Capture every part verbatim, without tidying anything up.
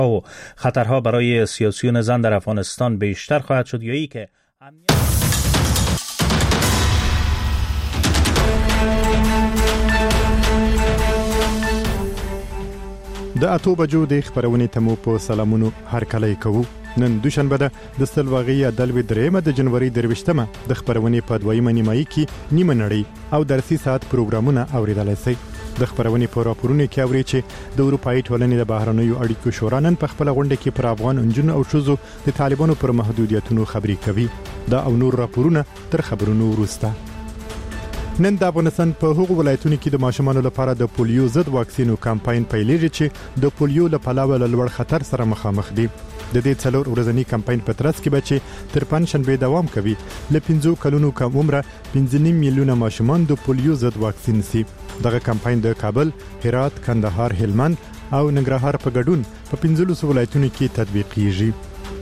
و خطرها برای سیاسیون زن در افغانستان بیشتر خواهد شد یا ای که د اتو بجو د خبرونې تمو په سلامونو هر کله کوو. نن دوشنبه ده د سلواغي دلوي درېمه د جنوري درويشتمه د خبرونې په دویمه نیمایي کې نیمه نړۍ او درسي ساعت پروګرامونه اوریدلای شي. د خبرونې په راپورونو کې اوري چې د اروپאי ټولنې د بهرنیو اړیکو شورا نن په خپل غونډه کې پر افغان انجونو او شوزو د طالبانو پر محدودیتونو خبري کوي. دا او نور راپورونه تر خبرونو وروسته. نن د افغانستان په هغو ولایتونو کې د ماشومانو لپاره د پولیو ضد واکسینو کمپاین پیلېږي چې د پولیو له پلاوه له لوړ خطر سره مخامخ دي. د دې څلور ورځنی کمپاین په ترڅ کې بچي تر پنځشنبه دوام کوي. ل پنځو کلونو کم عمره پنځه میلیونه ماشومان د پولیو ضد واکسین سي. دغه کمپاین د کابل، هرات، کندهار، هلمند او ننګرهار په ګډون په پنځلسو ولایتونو کې تطبیقیږي.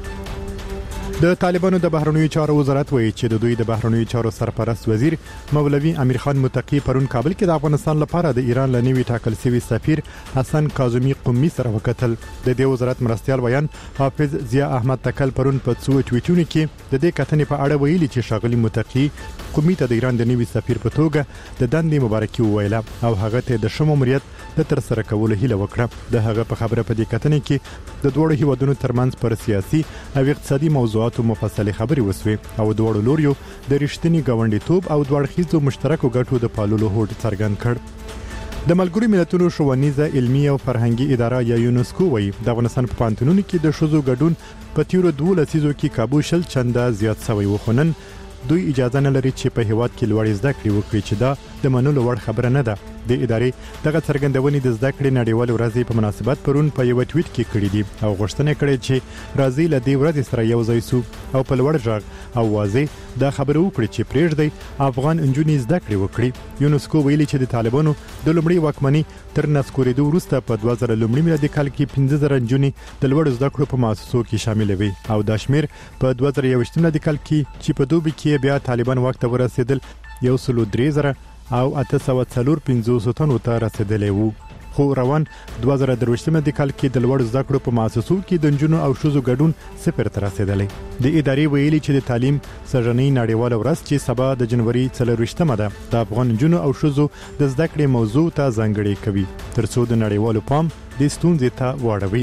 د طالبانو د بهرنیو چارو وزارت وایي چې د دوی د بهرنیو چارو سرپرست وزیر مولوی امیر خان متقی پرون کابل کې د افغانستان لپاره د ایران لنیوي ټاکل شوی سفیر حسن کاظمی قمی سره وکتل. د دې وزارت مرستيال بیان حافظ ضیا احمد تکل پرون په څو ټویټونو کې د دې کتنې په اړه ویلي چې شاغلی متقی قمی ته د ایران د نوي سفیر په توګه د دندې مبارکي وویله او هغه ته د شمو مریت د تر سره کولو هیله وکړه. د هغه په خبره په دې کتنې کې د دوه هیوادونو ترمنځ پر سیاسي او اقتصادي موضوعاتو مفصله خبري وسوي او دوه لوريو د رښتینی ګاونډیتوب او دوه اړخیزو مشترکو ګټو د پاللو هوډ څرګند کړ. د ملګرو ملتونو ښوونیزه علمي او فرهنګي اداره یا یونسکو وایي د افغانستان په پانتونونو کې د شوزو ګډون په تیرو دوه لسیزو کې کابو شل چنده زیات شوی وخونن دوی اجازه نه لري چې په هیواد کې لوړ زده کړې وکړي چې دا د منلو وړ خبره نه ده. د ادارې دغه څرګندونې د زده کړې نړیوال ورځې په مناسبت پرون په یو ټویټ کې کړې دي او غوښتنه کړې چې راځي له دې ورځې سره یو ځای سو او په لوړ ځای او واضح دا خبره وکړي چې پرېږدي افغان انجونې زده کړې وکړي. یونسکو ویلي چې د طالبانو د لومړي واکمنۍ تر نسکورېدو وروسته په دوه زره لومړي میلادي کال کې پنځه زره انجونې د لوړ زده کړو په مؤسسو کې شامل وي او دا شمیر په دوه زره یو میلادي کال کې چې په دوبي کې بیا طالبان وخت ورسېدل یو سل درې زره او اته سوه څلور پنځوس تنو ته رسیدلی وو. خو روان دوه زره درویشتم د کال کې د لوړ زده کړو په مؤسسو کې د نجونو او ښځو ګډون صفر ته رسیدلی. د ادارې ویلي چې د تعلیم سرجنۍ نړیواله ورځ چې سبا د جنوري څلرویشتمه ده د افغان نجونو او ښځو د زده کړې موضوع ته ځانګړې کوي ترڅو د نړیوالو پام د ستونزې ته واړوي.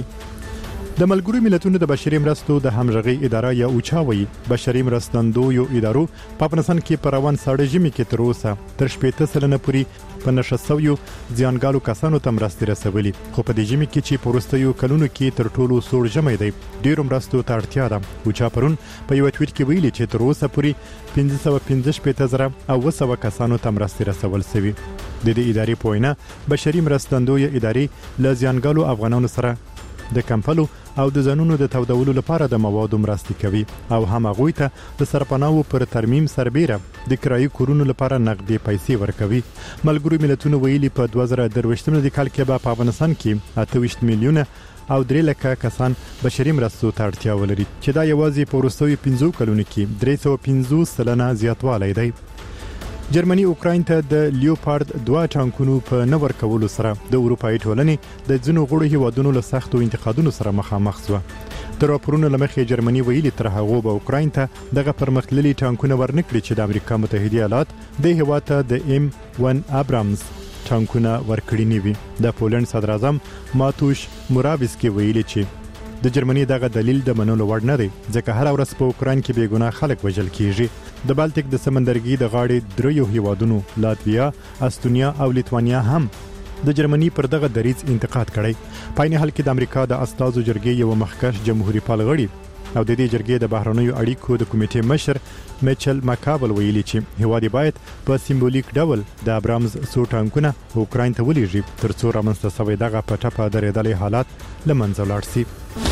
د ملګرو ملتونو د بشري مرستو د همغږي اداره یا اوچا وایي بشري مرستندویو ادارو په افغانستان کې پر روان ساړه ژمي کې تر اوسه تر شپږ سلنه پورې په نشه شویو ځانګالو کسانو ته مرستې رسولي. خو په دې ژمي کې چې په وروستیو کلونو کې تر ټولو سوړ ژمی دی ډیرو مرستو ته اړتیا ده. اوچا پرون په یو ټویټ کې ویلي چې تر اوسه پورې پنځه سوه پنځه شپېته زره او اوه سوه کسانو ته مرستې رسول شوي. د دې ادارې په وینا بشري مرستندویو ادارې له ځانګالو افغانانو سره د کمپلو او د ځانونو د تودولو لپاره د موادو مرستې کوي او هم هغوی ته د سرپناهو پر ترمیم سربیره د کرایي کورونو لپاره نقدي پیسې ورکوي. ملګرو ملتونو ویلي په دوه زره درویشتم کال کې به په افغانستان کې اته ویشت میلیونه او درې لکه کسان بشري مرستو ته اړتیا ولري چې دا یوازې په وروستیو پنځو کلونو کې درې سوه پنځوس سلنه زیاتوالی دی. جرمني اوکراین ته د لیوپارد دوه ټانکونو په نه ورکولو سره د اروپאי ټولنې د ځینو غړو هیوادونو له سختو انتقادونو سره مخامخ شوه. د راپورونو له مخې جرمني ویلي تر هغه به اوکراین ته دغه پرمختللي ټانکونه ورنکړي چې د امریکا متحده ایالات د هیواد ته د ایم ون ابرامز ټانکونه ورکړي نه وي. د پولند صدر اعظم ماتوش موراویسکی ویلي چې د جرمني دغه دلیل د منلو وړ نه دی ځکه هر ورځ په اوکراین کې بې ګناه خلک وژل کیږي. د بالټیک د سمندرګي د غاړې دریو هیوادونو لاتویا، استونیا او لیتوانیا هم د جرمني پر دغه دریځ انتقاد کړی. په عین حال کې د امریکا د استازو جرګې یو مخکښ جمهوریت پال غړي او د دې جرګې د بهرنیو اړیکو د کمیټې مشر میچل ماکابل ویلي چې هیواد باید په سیمبولیک ډول د ابرامز څو ټانکونه اوکراین ته ولېږي ترڅو رامنځته شوی دغه په ټپه درېدلې حالات له منځه لاړ شي.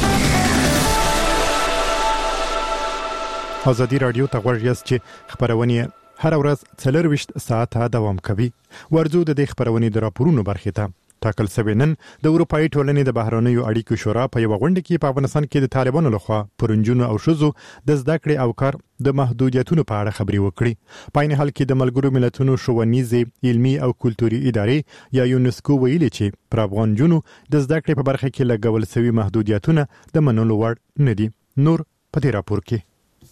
ازادي رادیو ته غوږ یاست چې خبرونه هر ورځ څلور ویشت ساعته دوام کوي. ورځو د دې خبرونې د راپورونو برخې ته ټاکل شوی. نن د اروپאי ټولنې د بهرنیو اړیکو شورا په یو غونډه کې په افغانستان کې د طالبانو لخوا پرنجونو او شذو د زده کړې او کار د محدودیتونو په اړه خبري وکړي. په عین حال کې د ملګرو ملتونو ښوونیزې علمي او کلتوري ادارې یا یونسکو ویلي چې پر افغان جنو د زده کړې په برخه کې لګول شوی محدودیتونه د منلو وړ نه دي. نور په دې راپور کې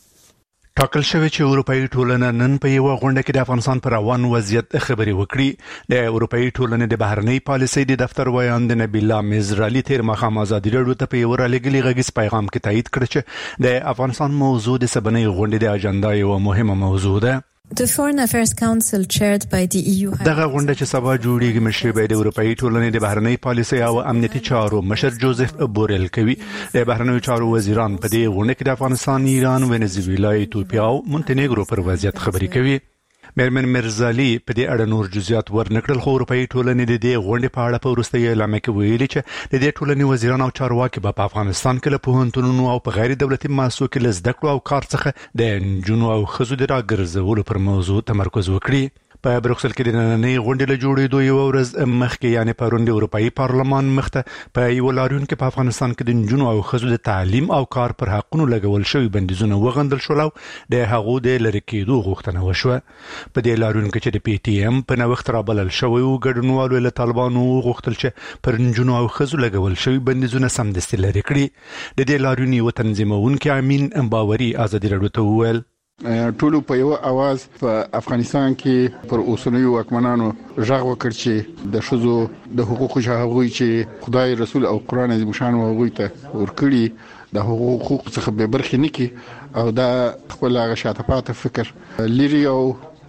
ټاکل شوی چې اروپאי ټولنه نن په یو غونډه کې د افغانستان پر روان وضعیت خبري وکړي. د اروپאי ټولنې د بهرنی پالیسۍ د دفتر ویاند نبیلا مزرالی تیر مخام ازادي راډیو ته په یو رالېږلي غږیز پیغام کې تایید کړ چې د افغانستان موضوع د سبنی غونډې د اجنډا یو مهمه موضوع ده. The Foreign Affairs Council chaired by the E U دغه غونډه چې سبا جوړیږي مشري به د اروپאי ټولنې د بهرنی پالیسۍ او امنیتي چارو مشر جوزف بورل کوي. د بهرنیو چارو وزیران په دې غونډه کې د افغانستان، ایران، ونزویلا، ایتوپیا او مونټینګرو پر وضعیت خبري کوي. مېرمن مرزالي په دې اړه نور جزئیات ورنکړل، خو اروپאי ټولنې د دې غونډې په اړه په وروستي اعلامیه کې ویلي چې د دې ټولنې وزیران او چارواکي په افغانستان کې له پوهنتونونو او په غیر دولتي مؤسسو کې له زده کړو او کار څخه د نجونو او ښځو د راګرځولو پر موضوع تمرکز وکړي. په بروکسل کې د نننۍ غونډې له جوړېدو یو ورځ مخکې یعنی پرون د اروپאי پارلمان مخته په یو لاریون کې په افغانستان کې د نجونو او ښځو د تعلیم او کار پر حقونو لګول شوی بندیزونه وغندل شول او د هغو د لری کېدو غوښتنه وشوه. په دې لاریون کې چې د پی ټی ایم په نوښت رابلل شوی او ګډونوالو له طالبانو غوښتل چې پر نجونو او ښځو لګول شوی بندیزونه سمدستي لري کړي. د دې لاریون یو تنظیمونکي امین امباوري ازادي راډیو ته وویل ټولو په یو आवाज په افغانستان کې پر اوسنیو حکمرانانو ژغ وکړ چې د شذو د حقوقو شاهوي چې خدای رسول او قران عظیم شان وغوي ته ورکړي د حقوق څخه به برخې نه کی او دا خپل غشاته پات فکر لري او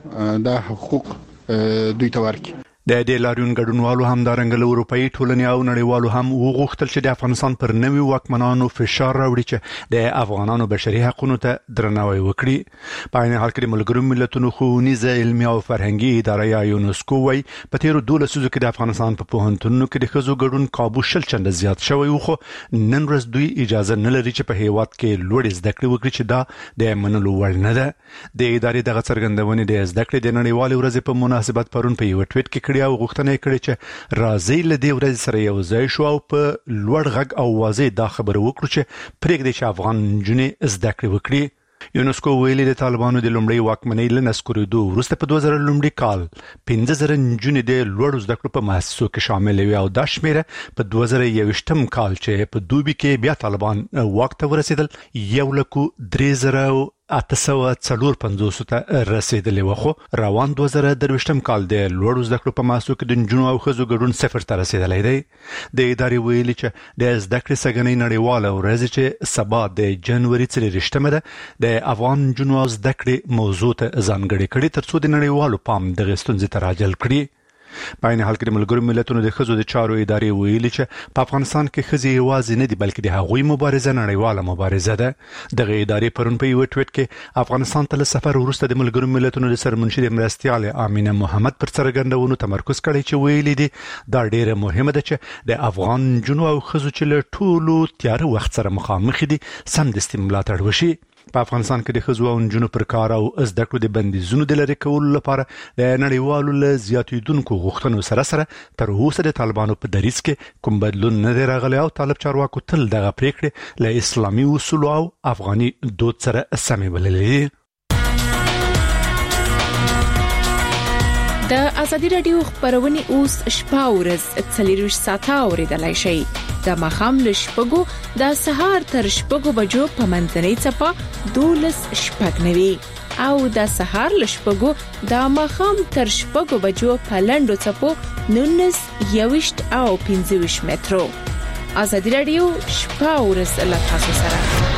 دا حقوق دوی ته ورکړي. د دې لاریون ګډونوالو هم د رنګل اروپאי ټولنې او نړیوالو هم وغوښتل چې د افغانستان پر نوي واکمنانو فشار راوړي چې د افغانانو بشري حقوقو ته درناوی وکړي. په عین حال کې د ملګرو ملتونو ښوونیزه علمي او فرهنګي اداره یا یونسکو وايي په تیرو دولسو ځلو کې د افغانستان په پوهنتونونو کې د ښځو ګډون کابو شل چنده زیات شوی و، خو نن ورځ دوی اجازه نه لري چې په هیواد کې لوړ زده کړې وکړي چې دا د منلو وړ نه ده. د ادارې دغه څرګندونې د زده کړې د نړیوالې ورځې په مناسبت پرون په یو ټویټ کې او غوښتنه کړې چې راځي له دې ورځې سره یو ځای شو او په لوړ غږ او واضح دا خبره وکړو چې پرېږدي چې افغان نجونې زده کړې وکړي. یونسکو ویلي د طالبانو د لومړۍ واکمنۍ له نسکورېدو وروسته په دوه زره لومړي کال پنځه زره نجونې د لوړو زده کړو په مؤسسو کې شامل وي او دا شمیره په دوه زره یوویشتم کال چې په دوبي کې بیا طالبان واک ته ورسېدل یو لکو درې زره اته سوه څلور پنځوس ته رسیدلې و، خو روان دوه زره درویشتم کال د لوړو زده کړو په مؤسسو کې د نجونو او ښځو ګډون صفر ته رسیدلی دی. د ادارې ویلي چې د زده کړې سږنۍ نړیواله ورځ چې سبا د جنوري څلېرویشتمه ده د افغان نجونو او زده کړې موضوع ته ځانګړې کړي تر څو د نړیوالو پام دغې ستونزې ته راجلب کړي. په عین حال کې د ملګرو ملتونو د ښځو د چارو ادارې ویلي چې په افغانستان کې ښځې یوازې نه دي بلکې د هغوی مبارزه نړیواله مبارزه ده. دغه ادارې پرون په یو ټویټ کې افغانستان ته له سفر وروسته د ملګرو ملتونو د سرمنشي د مرستیال امینه محمد پر څرګندونو تمرکز کړی چې ویلي دي دا ډیره مهمه ده چې د افغان نجونو او ښځو چې له ټولو تیاره وخت سره مخامخ دي سمدستي ملاتړ وشي. په افغانستان کې د ښځو او نجونو پر کار او زده کړو د بندیزونو د لرې کولو لپاره د نړیوالو له زیاتېدونکو غوښتنو سره سره تر اوسه د طالبانو په دریځ کې کوم بدلون نه دی راغلی او طالب چارواکو تل دغه پریکړې له اسلامي اصولو او افغاني دود سره سمې بللې. د ازادي راډیو خبرونه اوس شپه ورځ څلور ساعته اوریدلای شئ. د ماخام له شپږو د سهار تر شپږو بجو په منځنۍ څپه دولس شپږ نوي او د سهار له شپږو د ماخام تر شپږو بجو په لنډو څپو نونس یوشت او پنځه ویشت مترو. ازادي راډیو شپه ورځ له تاسو سره.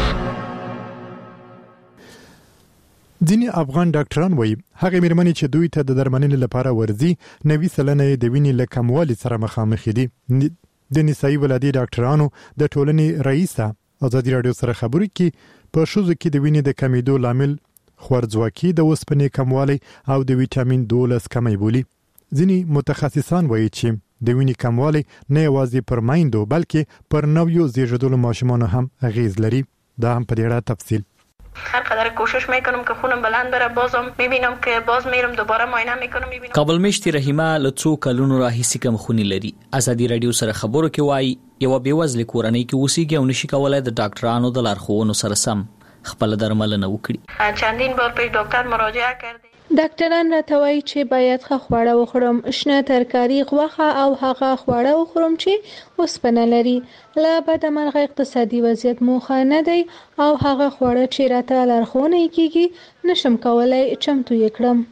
ځینې افغان ډاکټران وایي هغه مېرمنې چې دوی ته د درملنې لپاره ورځي نوي سلنه د وینې له کموالي سره مخامخ دي. د نسایي ولادي ډاکټرانو د ټولنې رئیسه ازادي راډیو سره خبرې کې په شوزو کې د وینې د کمیدو لامل خورځواکي د اوسپنې کموالی او د ویټامین دولس کمی بولي. ځینې متخصصان وایي چې د وینې کموالی نه یوازې پر میندو بلکې پر نویو زیږیدلو ماشومانو هم اغیز لري. دا هم په دې اړه تفصیل هر قدر کوشش میکنم که خونم بلند بره، بازم میبینم که باز میرم دوباره معاینه میکنم میبینم. کابل مشتي رحیمه له څو کلونو راهیسې کم خونی لري. ازادي رادیو سره خبرو کې وایي یو بیوزله کورنۍ کې اوسېږي او نشي کولای د ډاکټرانو د لارښوونو سره سم خپل درملنه وکړي. چندین بار په ډاکټر مراجعه کردیم. ډاکټران راته وایي چې باید ښه خواړه وخورم، شنه ترکاري، غوښه او هغه خواړه وخورم چې اوسپنه لري. له بده مرغه اقتصادي وضعیت مو ښه نه دی او هغه خواړه چې راته لارښوونه کیږي نشم کولای چمتو یې کړم.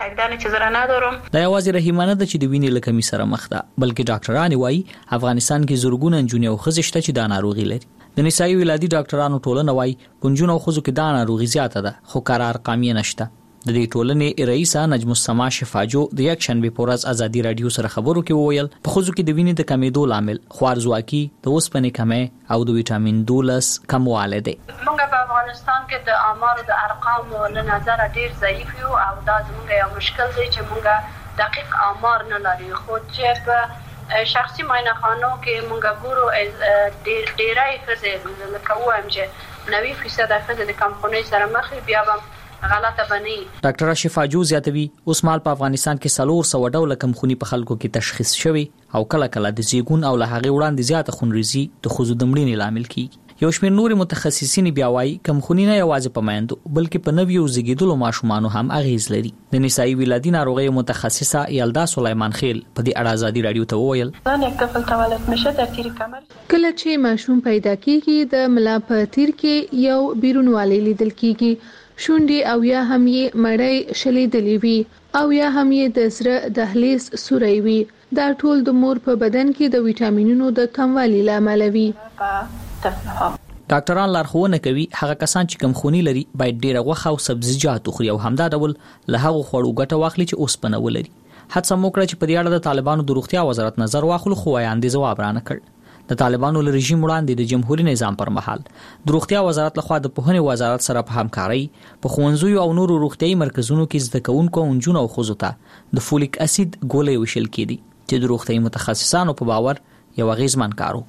دا یوازې رحیمه نه ده چې د وینې له کمۍ سره مخ ده، بلکې ډاکټران وایي افغانستان کې زرګونه نجونې او ښځې شته چې دا ناروغي لري. د نسایي ولادي ډاکټرانو ټولنه وایي په نجونو او ښځو کې دا ناروغي زیاته ده، خو کار ارقام یې نشته. د دې ټولنې رئیسه نجم السما شفاجو د یک شنبه په ورځ ازادي رادیو سره خبرو کې وویل په ښځو کې د وینې د کمیدو لامل خوارزواکي، د اوسپنې کمې او د ویټامین دولس کموالی دی. موږ په افغانستان کې د آمارو د ارقامو له نظره ډیر ضعیف یو او دا زموږ یو مشکل دی چې موږ دقیق آمار نه لرو. خو چې په شخصي معاینخانو کې موږ ګورو ډیر ډیرای ښځې لکه وایم چې نوي فیصد ښځې د کمخونۍ سره مخ بیا به غلطه بني. ډاکټر شفاجو زیاتوي اوس مال په افغانستان کې سلور سو ډول کمخونی په خلکو کې تشخیص شوی او کله کله د زیګون او له هغه وړاندې زیاته خونریزي د خوځو د مړینې لامل کیږي. یو شمېر نور متخصصین بیا وايي کمخونی نه یوازې په مایندو بلکې په نویو زیږیدلو ماشومانو هم اغیز لري. د نسایي ولادي ناروغي متخصصه یلدا سلیمان خیل په دې اړه ازادي رادیو ته وویل یک طفل تولد میشه در تیر کمر کله چې ماشوم پیدا کیږي د ملا په تیر کې یو بیرونوالی لیدل کیږي، شونډې او یا هم یې مړی شلیدلې وي او یا هم یې د زړه دهلیز سوری وي. دا ټول د مور په بدن کې د ویټامینونو د کموالي لامل وي. ډاکټران لارښوونه کوي هغه کسان چې کمخونی لري باید ډیره غوښه او سبزیجات وخوري او همدا ډول له هغو خوړو ګټه واخلي چې اوسپنه ولري. هڅه مو کړه چې په دې اړه د طالبانو د روغتیا وزارت نظر واخلو، خو وایاندې ځواب رانه کړ. د طالبانو له رژیم وړاندې د جمهوریت نظام پر مهال د روغتیا وزارت لخوا د پوهنې وزارت سره په همکارۍ په ښوونځیو او نورو روغتیايي مرکزونو کې زده کوونکو او نجونو او ښځو ته د فولیک اسید ګولۍ ویشل کېدي چې د روغتیايي متخصصانو په باور یو اغیزمن کار و.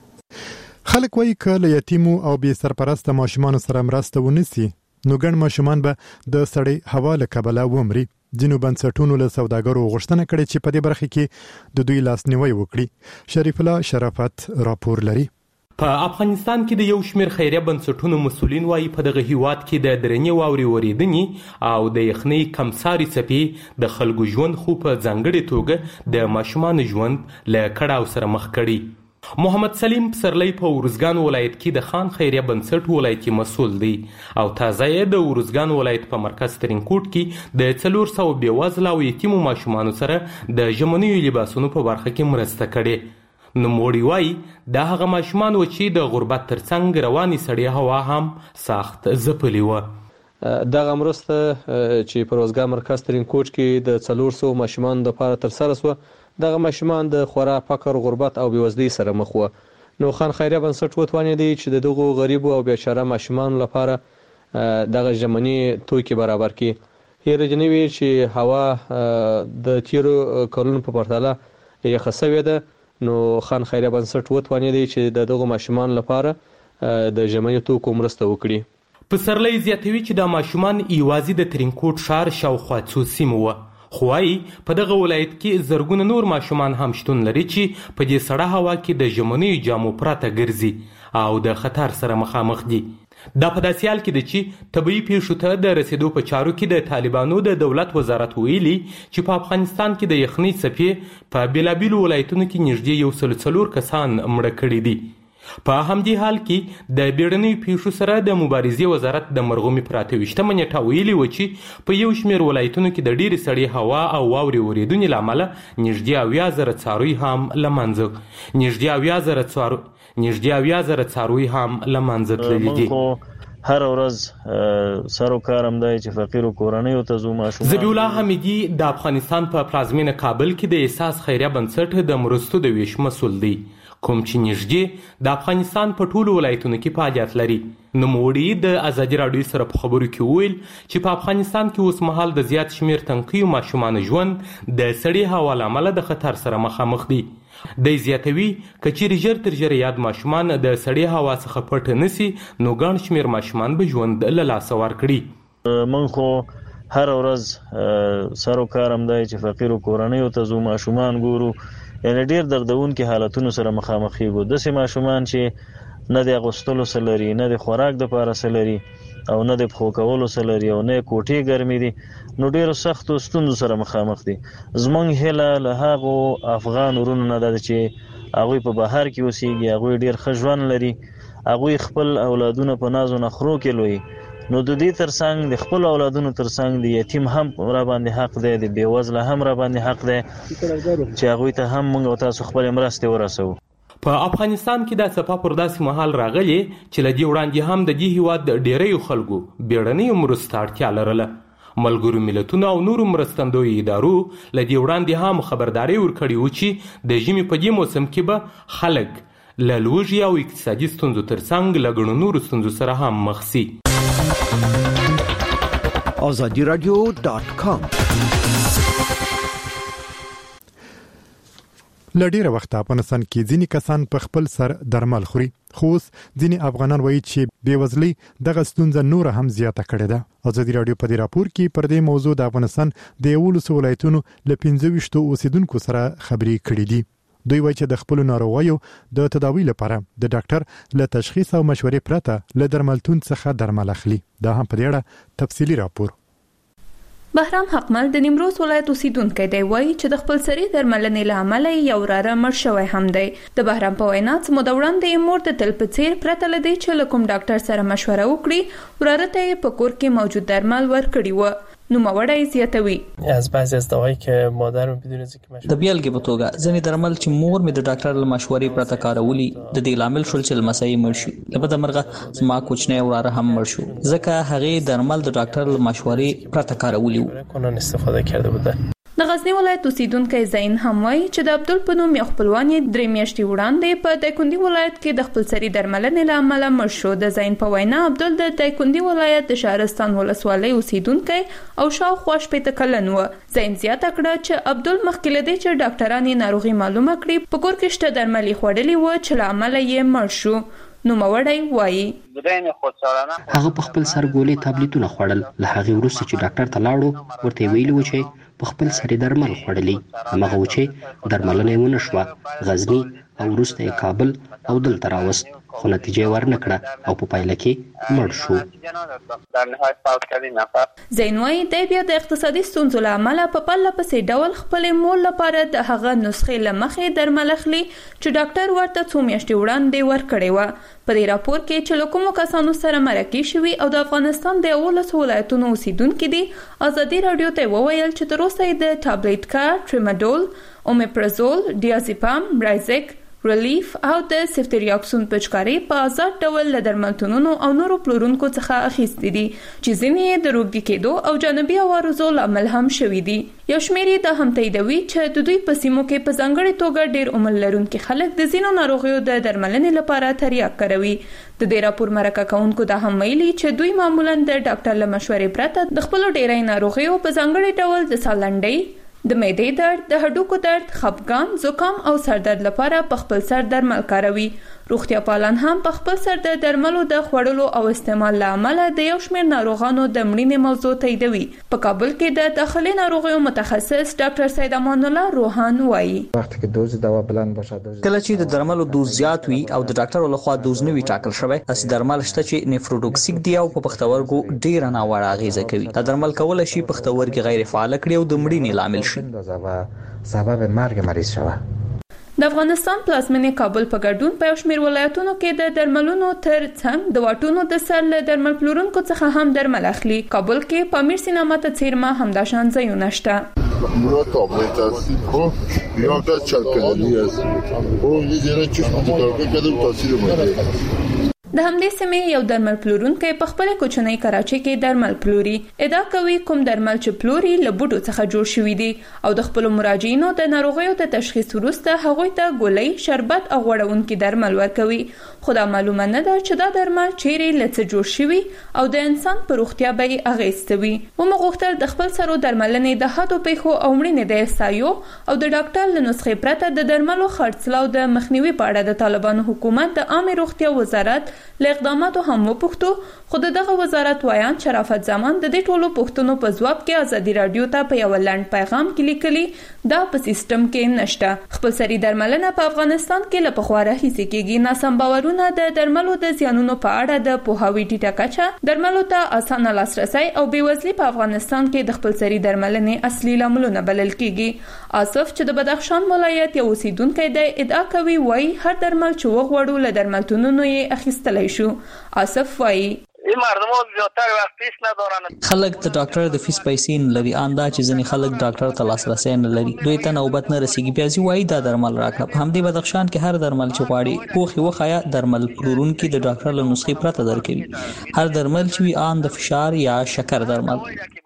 خلک وایي که له یتیمو او بې سرپرسته ماشومانو سره مرسته ونسي نو ګڼ ماشومان به د سړې هوا له کبله ومري. ځینو بنسټونو له سوداګرو غوښتنه کړې چې په دې برخه کې د دوی لاسنیوی وکړي. شریف الله شرافت راپور لري. په افغانستان کې د یو شمېر خیریه بنسټونو مسؤلین وایي په دغه هیواد کې د درنې واورې ورېدنې او د یخنۍ کمساري څپې د خلکو ژوند خو په ځانګړې توګه د ماشومانو ژوند له کړاو سره مخ کړي. محمد سلیم پسرلی په ورزګان ولایت کې د خان خیریه بنسټ ولایتي مسؤل دی او تازه یې د ورزګان ولایت په مرکز ترینکوټ کې د څلور سوه بېوزله او یتیمو ماشومانو سره د ژمنیو لباسونو په برخه کې مرسته کړې. نوموړي وایي دا هغه ماشومان و چې د غربت ترڅنګ روانې سړې هوا هم سخت ځپلې وه. دغه مرسته چې په ورزګان مرکز ترینکوټ کې د څلور سوه ماشومانو لپاره ترسره سوه، دغه ماشومان د خورا فقر، غربت او بېوزلۍ سره مخ وو. نو خان خیریه بنسټ وتوانېدی چې د دغو غریبو او بیچاره ماشومانو لپاره دغه ژمني توکي برابر کړي. هیره جنې وی چې هوا د تیرو کلونو په پرتله یخه سوې ده، نو خان خیریه بنسټ وتوانېدی چې د دغو ماشومانو لپاره د ژمني توکو مرسته وکړي. پسرلی زیاتوي چې د ماشومان یوازې د ترینکوټ ښار شاوخوا څو سیمې وه، خو وايي په دغه ولایت کې زرګونه نور ماشومان هم شتون لري چې په دې سړه هوا کې د ژمنیو جامو پرته ګرځي او د خطر سره مخامخ دي. دا په داسې حال کې ده چې طبیعي پیښو ته د رسیدو په چارو کې د طالبانو د دولت وزارت ویلي چې په افغانستان کې د یخنۍ څپې په بېلابېلو ولایتونو کې نږدې یو سل څلور کسان مړه کړي دي. په همدې حال کې د بیړنیو پیښو سره د مبارزې وزارت د مرغومي پر اته ویشتمه نیټه ویلي و چې په یو شمېر ولایتونو کې د ډېرې سړې هوا او واورې ورېدنې له امله نږدې اویا زره څاروي هم له منځه نږدې اویا زره څاروي نږدې اویا زره څاروي هم له منځه تللي دي. هر ورځ سر و کارم دی چې فقیرو کورنیو ته ځو ماشومان. ذبیح الله حمیدي د افغانستان په پلازمینه کابل کې د احساس خیریه بنسټ د مرستو د ویش مسؤل دی، کوم چې نږدې د افغانستان په ټولو ولایتونو کې فعالیت لري. نوموړي د ازادي راډیو سره په خبرو کې وویل چې په افغانستان کې اوس مهال د زیات شمېر تنکیو ماشومانو ژوند د سړې هوا له امله د خطر سره مخامخ دی. د زیاتوي کچېرې ژر تر ژره یاد ماشومان د سړې هوا څخه پټ نسی نو ګڼ شمېر ماشومان به ژوند له لاسه ورکړي. موږ خو هر ورځ سر او کار هم دی چې فقیرو کورنیو ته ځو، ماشومان ګورو، یعنې ډېر دردونکي حالتونو سره مخامخ کېږو. داسې ماشومان چې نه د اغوستلو څه لري، نه د خوراک دپاره څه لري او نه د پښو کولو څه لري او نه کوټې ګرمې دي، نو ډېرو سختو ستونزو سره مخامخ دي. زموږ هیله له هغو افغان ورونو نه ده چې هغوی په بهر کې اوسېږي، هغوی ډېر ښه ژوند لري، هغوی خپل اولادونه په نازو نخرو کې لویي، نو د دې ترڅنګ د خپل اولادونو ترڅنګ د یتیم هم را باندې حق دی، د بېوزله هم را باندې حق دی چې هغوی ته هم موږ او تاسو خپلې مرستې ورسوو. په افغانستان کې دا څپه پر داسې مهال راغلی چې له دې وړاندې هم د دې هیواد د ډیریو خلکو بیړنیو مرستو اړتیا لرله. ملګرو ملتونو او نورو مرستندویو ادارو له دې وړاندې هم خبرداری ورکړې و چې د ژمي په دې موسم کې به خلک له لوږې او اقتصادي ستونزو ترڅنګ له ګڼو نورو ستونزو سره هم مخ شي. آزادی رادیو ډاټ کام. لډیره وخت افغانستان کې ځینې کسان په خپل سر درمل خوري، خو اوس ځینې افغانان وایي چې بېوزلي دغه ستونزه نور هم زیاته کړې ده. ازادي رادیو په دې راپور کې پر دې موضوع د افغانستان د یولسو ولایتونو له پنځه ویشتو اوسیدونکو سره خبرې کړې دي. دوی وایي چې د خپل ناروغیو د تداوی لپاره د ډاکټر له تشخیص او مشورې پرته له درملتون څخه درمل اخلي. دا هم په دې اړه تفصیلی راپور. بهرام حقمل د نیمروز ولایت اوسیدونکی دی، وایي چې د خپل سري درملنې له امله یو وراره مړ شوی هم دی. د بهرام په وینا څه موده وړاندې یې مور د تل په څیر پرته له دې چې له کوم ډاکټر سره مشوره وکړي وراره ته یې په کور کې موجود درمل ورکړي وو. نوموړی زیاتوي از بعضی از دواهایی که مادرم بدون از اینکه مشوره د بیلګې په توګه ځینې درمل چې مور مې د ډاکټر له مشورې پرته کارولي د دې لامل شول چې لمسی یې مړ شي. له بده مرغه زما کوچنی وراره هم مړ شو ځکه هغې درمل د ډاکټر له مشورې پرته کارولي وو. کنون استفاده کرده بوده. د غزنی ولایت اوسیدونکی زین هم وایي چې د عبدل په نوم یو خپلوان یې درې میاشتې وړاندې په دایکندي ولایت کې د خپل سري درملنې له امله مړ شو. د زین په وینا عبدل د دایکندي ولایت د شهرستان ولسوالۍ اوسیدونکی او شاوخوا شپېته کلن و. زین زیاته کړه چې عبدل مخکې له دې چې ډاکټران یې ناروغي معلومه کړي په کور کې شته درمل یې خوړلي وو چې له امله یې مړ شو. نوموړی وایي هغه په خپل سر ګولې تابلیتونه خوړل، له هغې وروسته چې ډاکټر ته لاړو ورته یې ویلي و چې په خپل سر یې درمل خوړلي، هماغه و چې درملنه یې ونه شوه. غزني او وروسته یې کابل او دلته راوست خو نتیجه یې ورنه کړه او په پایله کې مړ شو. زین وایي دی بیا د اقتصادي ستونزو له امله په پرله پسې ډول خپلې مور لپاره د هغه نسخې له مخې درمل اخلي چې ډاکټر ورته څو میاشتې وړاندې ورکړې وه. په دې راپور کې چې له کومو کسانو سره مرکې شوي او د افغانستان د یولسو ولایتونو اوسیدونکي دي، ازادي راډیو ته وویل چې تر اوسه یې د ټابلیټ کار، ټریماډول، اومیپرازول، ډیازیپام، برایزیک، ریلیف او د سیفتریاکسون پچکاري په آزاد ډول له درملتونونو او نورو پلورونکو څخه اخیستي دي چې ځینې یې د روږدي کېدو او جانبي عوارضو لامل هم شوي دي. یو شمېر یې دا هم تاییدوي چې د دوی په سیمو کې په ځانګړې توګه ډېر عمر لرونکي خلک د ځینو ناروغیو د درملنې لپاره تریاک کاروي. د دې راپور مرکه کوونکو دا هم ویلي چې دوی معمولا د ډاکټر له مشورې پرته د خپلو ډېری ناروغیو په ځانګړي ډول د ساه لنډۍ، د معدې درد، د هډوکو درد، خپګان، زکام او سردرد لپاره په خپل سر درمل کاروي. روغتیا پالان هم په خپل سر د درملو د خوړلو او استعمال له امله د یو شمېر ناروغانو د مړینې موضوع تاییدوي. په کابل کې د داخلي ناروغیو متخصص ډاکټر سید امان الله روحان وایي وخت کې دوز دوا بلند باشه دوز کله چې د درملو دوز زیات وي او د ډاکټر لخوا دوز نه وي ټاکل شوی، اسې درمل شته چې نیفروټوکسیک دي او په پښتورګو ډېره ناوړه اغیزه کوي. دا درمل کولای شي پښتورګي غیر فعال کړي او د مړینې لامل شي، سبب مرګ مریض شوه. د افغانستان پلازمینې کابل په ګډون په یو شمېر ولایتونو کې د درملونو تر څنګ د واټونو د سر له درمل پلورونکو څخه هم درمل اخلي. کابل کې په امیر سینما ته څیرمه همداشان ځایونه شته. اونا تابلت هستیم خب یا که چلکنلی هستیم خب یه دیره چشم متکارکه کده و تاثیر مده. د همدې سیمې یو درمل پلورونکی په خپل کوچنۍ کراچۍ کې درمل پلوري. ادعا کوي کوم درمل چې پلوري له بوټو څخه جوړ شوي دي او د خپلو مراجعینو د ناروغیو د تشخیص وروسته هغوی ته ګولۍ، شربت او غوړونکي درمل ورکوي. خو دا معلومه نه ده چې دا درمل چیرې له څه جوړ شوي او د انسان په روغتیا به یې اغېسته وي. ومو غوښتل د خپل سرو درملنې د حدو پیښو او مړینې د احصایو او د ډاکټر له نسخې پرته د درملو خرڅلاو د مخنیوي په اړه د طالبانو حکومت د عامه روغتیا وزارت له اقداماتو هم وپوښتو، خو دغه وزارت وایان شرافت زمان د دې ټولو پوښتنو په ځواب کې ازادي رادیو ته په یو لنډ پیغام کې لیکلي دا په سیستم کې نشته. خپلسري درملنه په افغانستان کې له پخوا راهیسې کېږي. ناسم باورونه د درملو د زیانونو په اړه د پوهاوي ټیټه کچه، درملو ته اسانه لاسرسی او بېوزلي په افغانستان کې د خپلسري درملنې اصلي لاملونه بلل کېږي. آصف چې د بدخشان ولایت یو اوسیدونکی دی ادعا کوي وایي هر درمل چې وغواړو له درملتونونو یې اخیستلی شو. آصف وایي خلک د ډاکټر د فیس پیسې نه لري، ان دا چې ځینې خلک ډاکټر ته لاسرسی نه لري، دوی ته نوبت نه رسیږي. بیا ځي وایي دا درمل راکړه. په همدې بدخشان کې هر درمل چې غواړي پوښي وخایا درمل پلورونکي د ډاکټر له نسخې پرته درکوي. هر درمل چې وي ان د فشار یا شکر درمل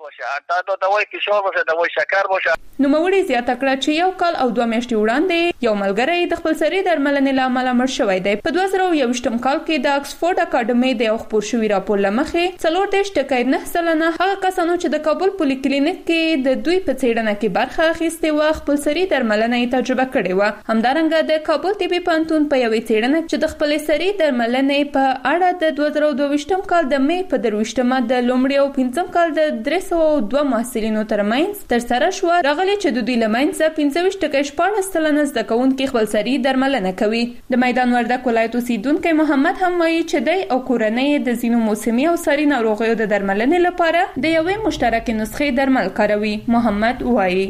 نوموړي زیاته کړه چې یو کال او دوه میاشتې وړاندې یو ملګری د خپلسري درملنې له امله مړ شوی دی. په دوه زره یوویشتم کال کې د اکسفورډ اکاډمۍ د یو خپور شوي راپور له مخې څلور دېرش ټکی نه سلنه هغه کسانو چې د کابل پولي کلینیک کې د دوی په څېړنه کې برخه اخیستې وه خپلسري درملنه یې تجربه کړې وه. همدارنګه د کابل طبي پوهنتون په یوې څېړنه چې د خپلې سري درملنې په اړه د دوه زره دوهویشتم کال د مې په درویشتمه د لومړي او پنځم کال د درې سوه دوه محصلینو ترمنځ ترسره شوه، راغلي چې د دوی له منځه پنځه ویشت ټکی شپاړس سلنه زده کوونکي خپلسري درملنه کوي. د میدان وردګ ولایت اوسیدونکی محمد هم وایي چې دی او کورنۍ د ځینو موسمي او ساري ناروغیو د درملنې لپاره د یوې مشترکې نسخې درمل کاروي. محمد وایي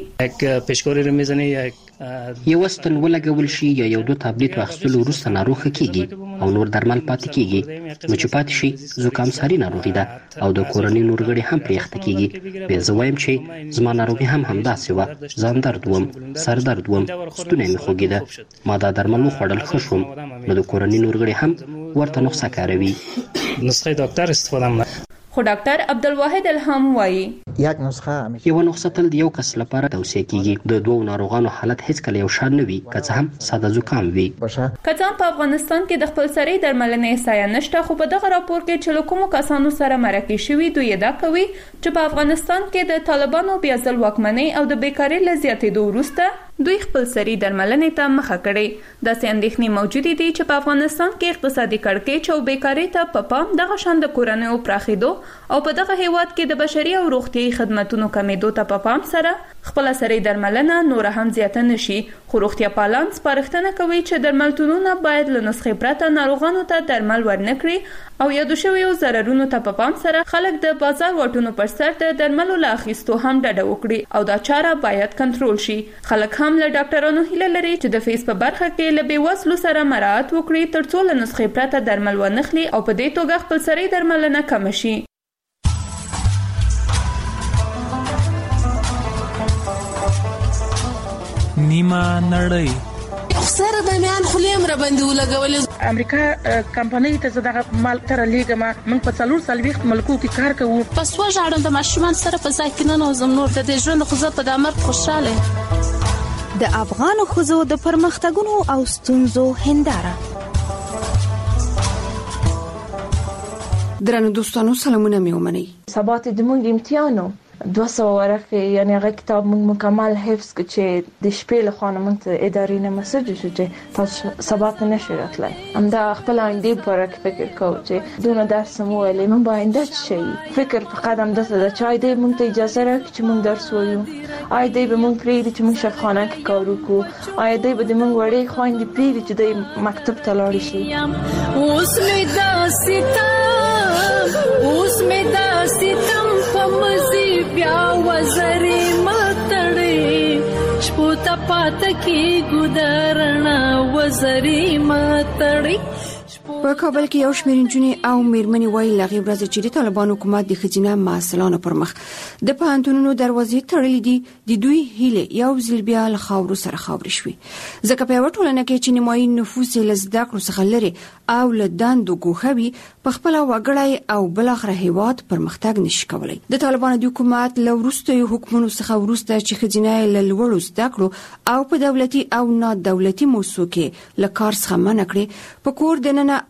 یو ستن ولګول شي یا یو دوه تابلیت واخیستلو وروسته ناروغ کیږي او نور درمل پاتې کیږي. نو چې پاتې شي زکام ساري ناروغي ده او د کورنۍ نور غړي هم پرې اخته کیږي. بیا زه وایم چې زما ناروغي هم همداسې وه، ځان درد وم، سر درد وم، ستونی مې خوږېده، ما دا درمل وخوړل ښه شوم. نو د کورنۍ نور غړي هم ورته نسخه کاروي. نسخه ډاکټر استفاده نه خو ډاکټر عبدالواحد الهام وایي یک نسخه یو نسخه تل د یو کس لپاره توصیه کیږي. د دوه ناروغانو حالت هیڅ کله یو شان نه وي، که څه هم ساده زکام وي. کڅان په افغانستان کې د خپلسري درملنې احصایه نشته، خو په دغه راپور کې چې له کومو کسانو سره مرکه شوي دوی ادعا کوي چې په افغانستان کې د طالبانو بیا ځل واکمنۍ او د بیکارۍ له زیاتېدو وروسته دوی خپلسري درملنې ته مخه کړې. داسې اندېښنې موجودې دي چې په افغانستان کې اقتصادي کړکېچ او بیکارۍ ته په پام دغه شان د کورنیو پراخېدو او په دغه هیواد کې د بشري او روغتیايي خدماتو کمیدو ته په پام سره خپلسري درملنه نور هم زیاته نشي. خو روغتیا پالان سپارښتنه کوي چې درملتونونه باید له نسخې پرته ناروغانو ته درمل ورنکړي او یادو شویو ضررونو ته په پام سره خلک د بازار واټونو پر سر د درملو له اخیستو هم ډډه وکړي او دا چاره باید کنټرول شي. خلک هم له ډاکټرانو هیله لري چې د فیس په برخه کې له بېوزلو سره مراعات وکړي ترڅو له نسخې پرته درمل ونخلي او په دې توګه خپلسري درملنه کم شي. نیمه نړۍ سره د میان خلیم را باندې ولګولې. امریکا کمپنۍ ته زړه مال تر لیګما موږ په څلور سلويخت ملکو کې کار کوو. پس وژاړم د ماشومان سره په ځای کې نه نوزم نور د دې ژوند خو زه په دامر خوشاله. د افغان خوځو د پرمختګونو او ستونزو هنداره. درنو دوستانو سلامونه مې ومنئ. ثبات د موږ امتحانو دوه سوه ورقه یعنی هغه کتاب موږ مکمل حفظ کړ چې د شپې له خانه موږ ته ادارې نه مسج شو چې تاسو سبا ته نشئ راتلای. همدا خپل آینده پر فکر کوو چې دونه درس مو ولې موږ به آینده شي فکر په قدم دته د چای دی موږ ته اجازه راکړي چې موږ درس وایو. آی دی به موږ پریږدي چې موږ شفخانه کې کار وکړو. آی دی به موږ وړې خويندې پریږدي چې د مکتب ته لاړ شي. اوس مې د ستم اوس مې د ستم په مزي بیا وزرې ماتړې شپو ته پات کې ګودرنا وزرې ماتړې. په کابل کې یو شمېر نجونې او میرمنې وایي لغې ورځې چې د طالبان حکومت د ښځینه محصلانو پر مخ د پوهنتونونو دروازې تړلې دي د دوی هیله یو ځل بیا له خاورو سره خاورې شوې. ځکه په یوه ټولنه کې چې نیمایي نفوس یې له زده کړو څخه لرې او له دندو ګوښه وي په خپله وګړی او بالاخره هیواد پرمختګ نشي کولی. د طالبانو د حکومت له وروستیو حکمونو څخه وروسته چې ښځینه یې له لوړو زده کړو او په دولتي او نا دولتي موسسو کې له کار څخه منع کړې په کور دننه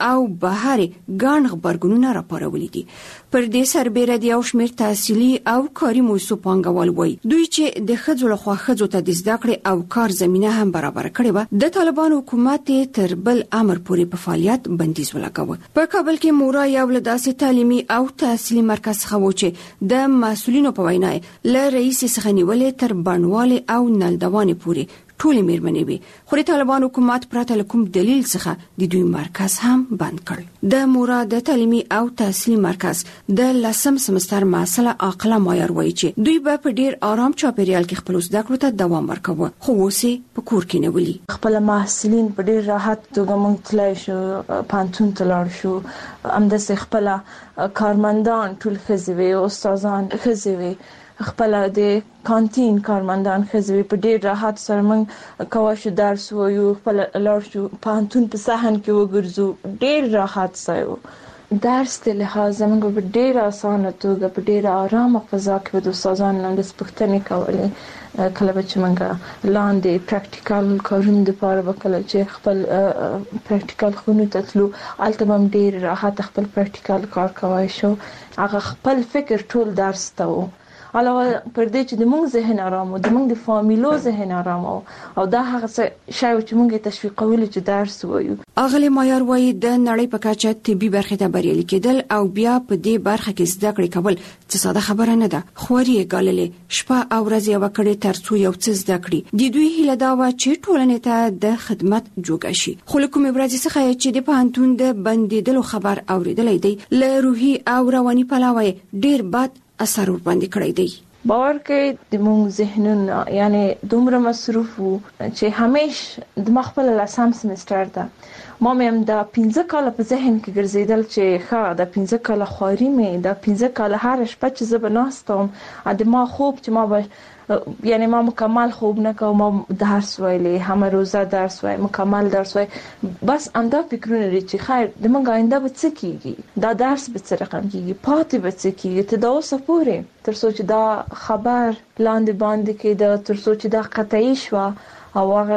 او بهر ګڼ خبرګونونه راپارولي دي. پر دې سربېره د یو شمېر تحصیلي او کاري موضوع پانګوال وایي دوی چې د ښځو لخوا ښځو ته د زده کړې او کار زمینه هم برابر کړې وه، د طالبانو حکومت تر بل امر پورې په فعالیت بندیز ولګاوه. په کابل کې مورا یو له داسې تعلیمي او تحصیلي مرکز څخه و چې د مسؤلینو په وینا له رئیس څخه نیولې تر بڼوالې او نلدوانې پورې ټولې مېرمنې وي، خو د طالبانو حکومت پرته له کوم دلیل څخه د دوی مرکز هم بند کړ. د مورا د تعلیمي او تحصیلي مرکز د لسم سمستر محصله عاقله مایار وایي چې دوی به په ډیر آرام چاپیریال کې خپل زده کړو ته دوام ورکوي، خو اوس په کور کې نه ولي. خپل محصلین په ډیر راحت توګه مونږ تلای شو، پانتون تلار شو، همداسې خپل کارمندان ټول ښځې وي، استادان ښځې وي، خپل د کانتین کارمندان ښځې په ډیر راحت سره موږ کولی شو درس ووایو، خپل لاړ شو پوهنتون په صحن کې وګرځو، ډیر راحت سره و. درس د لحاظه موږ په ډیر اسانه توګه په ډیر آرامه فضا کې د استادانو نه پوښتنې کولې، کله به چې موږ لاندې پریکټیکل کارونو دپاره به کله چې خپل پریکټیکل خونو ته تلو هلته به هم ډیر راحت خپل پریکټیکل کار کولی شو. هغه خپل فکر ټول درس ته و، علاوه پر دې چې د موږ ذهن آرام و، د موږ د فامیلو ذهن آرام و، او دا هغه څه شی چې موږ یې تشویقولو چې درس ووایو. اغلې مایار وایي د نړۍ په کچه طبي برخې ته بریالي کېدل او بیا په دې برخه کې زده کړې کول څه ساده خبره نه ده. خواري یې ګاللې، شپه او ورځ یې وکړې تر څو یو څه زده کړي. د دوی هیله دا وه چې ټولنې ته د خدمت جوګه شي، خو له کومې ورځې څخه چې د پوهنتون د بندېدلو خبر اورېدلی دی، له روحي او رواني پلوه یې ډېر بد اثر ورباندې کړی دی. باور کوي د مونږ ذهنونه یعنی دومره مصروف وو چې همیش د مخبل لسم سمستر ده ما مې هم د پنځه کاله په ذهن کې ګرځېدل چې ښه د پنځه کاله خواري مې د پنځه کاله هر شپه چې زه به ناستم د ما خوب چې ما به یعنی ما مکمل خوب نه کوم، ما درس ویلې همه روزه درس وای، مکمل درس وای، بس همدا فکرونه لري چې خیر د موږ آینده به څه کیږي، دا درس به څه رقم کیږي، پاتې به څه کیږي، ته دا اوسه پورې تر څو چې دا خبر لاندې باندې کېده، تر څو چې دا قطعي شوه او هغه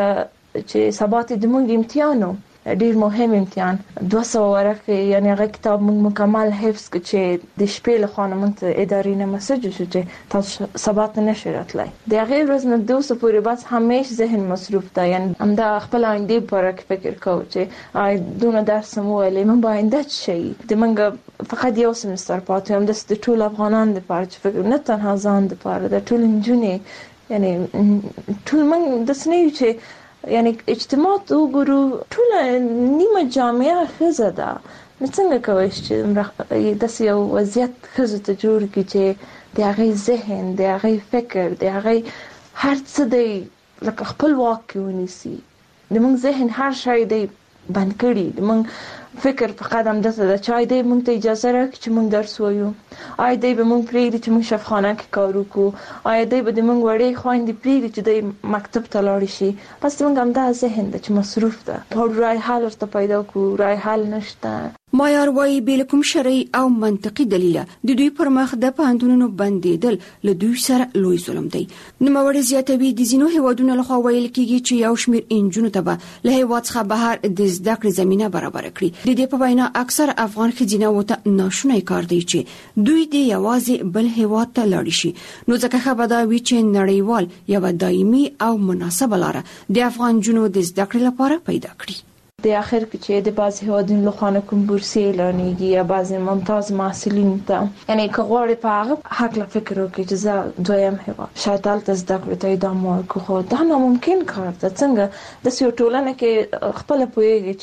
چې سبا ته د موږ امتحان ډیر مهم امتحان دوه سوه ورقې یعنی هغه کتاب موږ مکمل حفظ کړ چې د شپې له خوا موږ ته ادارې نه مسج شو چې تاسو سبا ته نشئ راتلی. د هغې ورځ نه د اوسه پورې بس همیش ذهن مصروف ده، یعنی همدا خپل آیندې په اړه فکر کوو چې دونه درس مو ویلې موږ به آینده څه شي، د موږ فقط یو سمستر پاتې، همداسې د ټولو افغانانو دپاره چې فکر نه تنها ځان دپاره د ټولو نجونې یعنی ټول موږ داسې نه یو چې یعنی اجتماع ته وګورو ټوله نیمه جامعه ښځه ده، نو څنګه کولی شي چې داسې یو وضعیت ښځو ته جوړ کړي چې د هغې ذهن، د هغې فکر، د هغې هر څه دی لکه خپل واک کې ونیسي. د موږ ذهن هر شی دی بند کړي، د موږ فکر فقط همداسې ده چې آیا دی موږ ته اجازه راکړي چې موږ درس وایو، آیا دی به موږ پرېږدي چې موږ شفخانه کې کار وکړو، آیا دی به د موږ وړې خویندې پرېږدي چې دی مکتب ته لاړې شي. بس د موږ همدا ذهن ده چې مصروف ده، غواړو رای حل ورته پیدا کړو، رای حل نشته. مایار وایي بې له کوم شرعي او منطقي دلیله د دوی پر مخ د پوهنتونونو بندېدل له دوی سره لوی ظلم دی. نوموړی زیاتوي د ځینو هیوادونو لخوا ویل کېږي چې یو شمېر انجونو ته به له هیواد څخه بهر د زده کړې زمینه برابره کړي. د دې په وینا اکثر افغان ښځینه ورته ناشونی کار دی چې دوی د یوازې بل هیواد ته لاړ شي، نو ځکه ښه به دا وي چې نړیوال یوه دایمي او مناسبه لاره د افغان نجونو د زده کړې لپاره پیدا کړي. د اخر کې چې د بعض هیوادونو لخوا نه کوم بورسي اعلانېږي یا بعض ممتاز محصلینو ته یعنی که غواړي په هغه هکله فکر وکړي چې زه دویم هیواد شاید هلته زده کړو ته ادامه ورکړو، خو دا ناممکن کار ده. څنګه داسې یو ټولنه کې خپله پوهېږي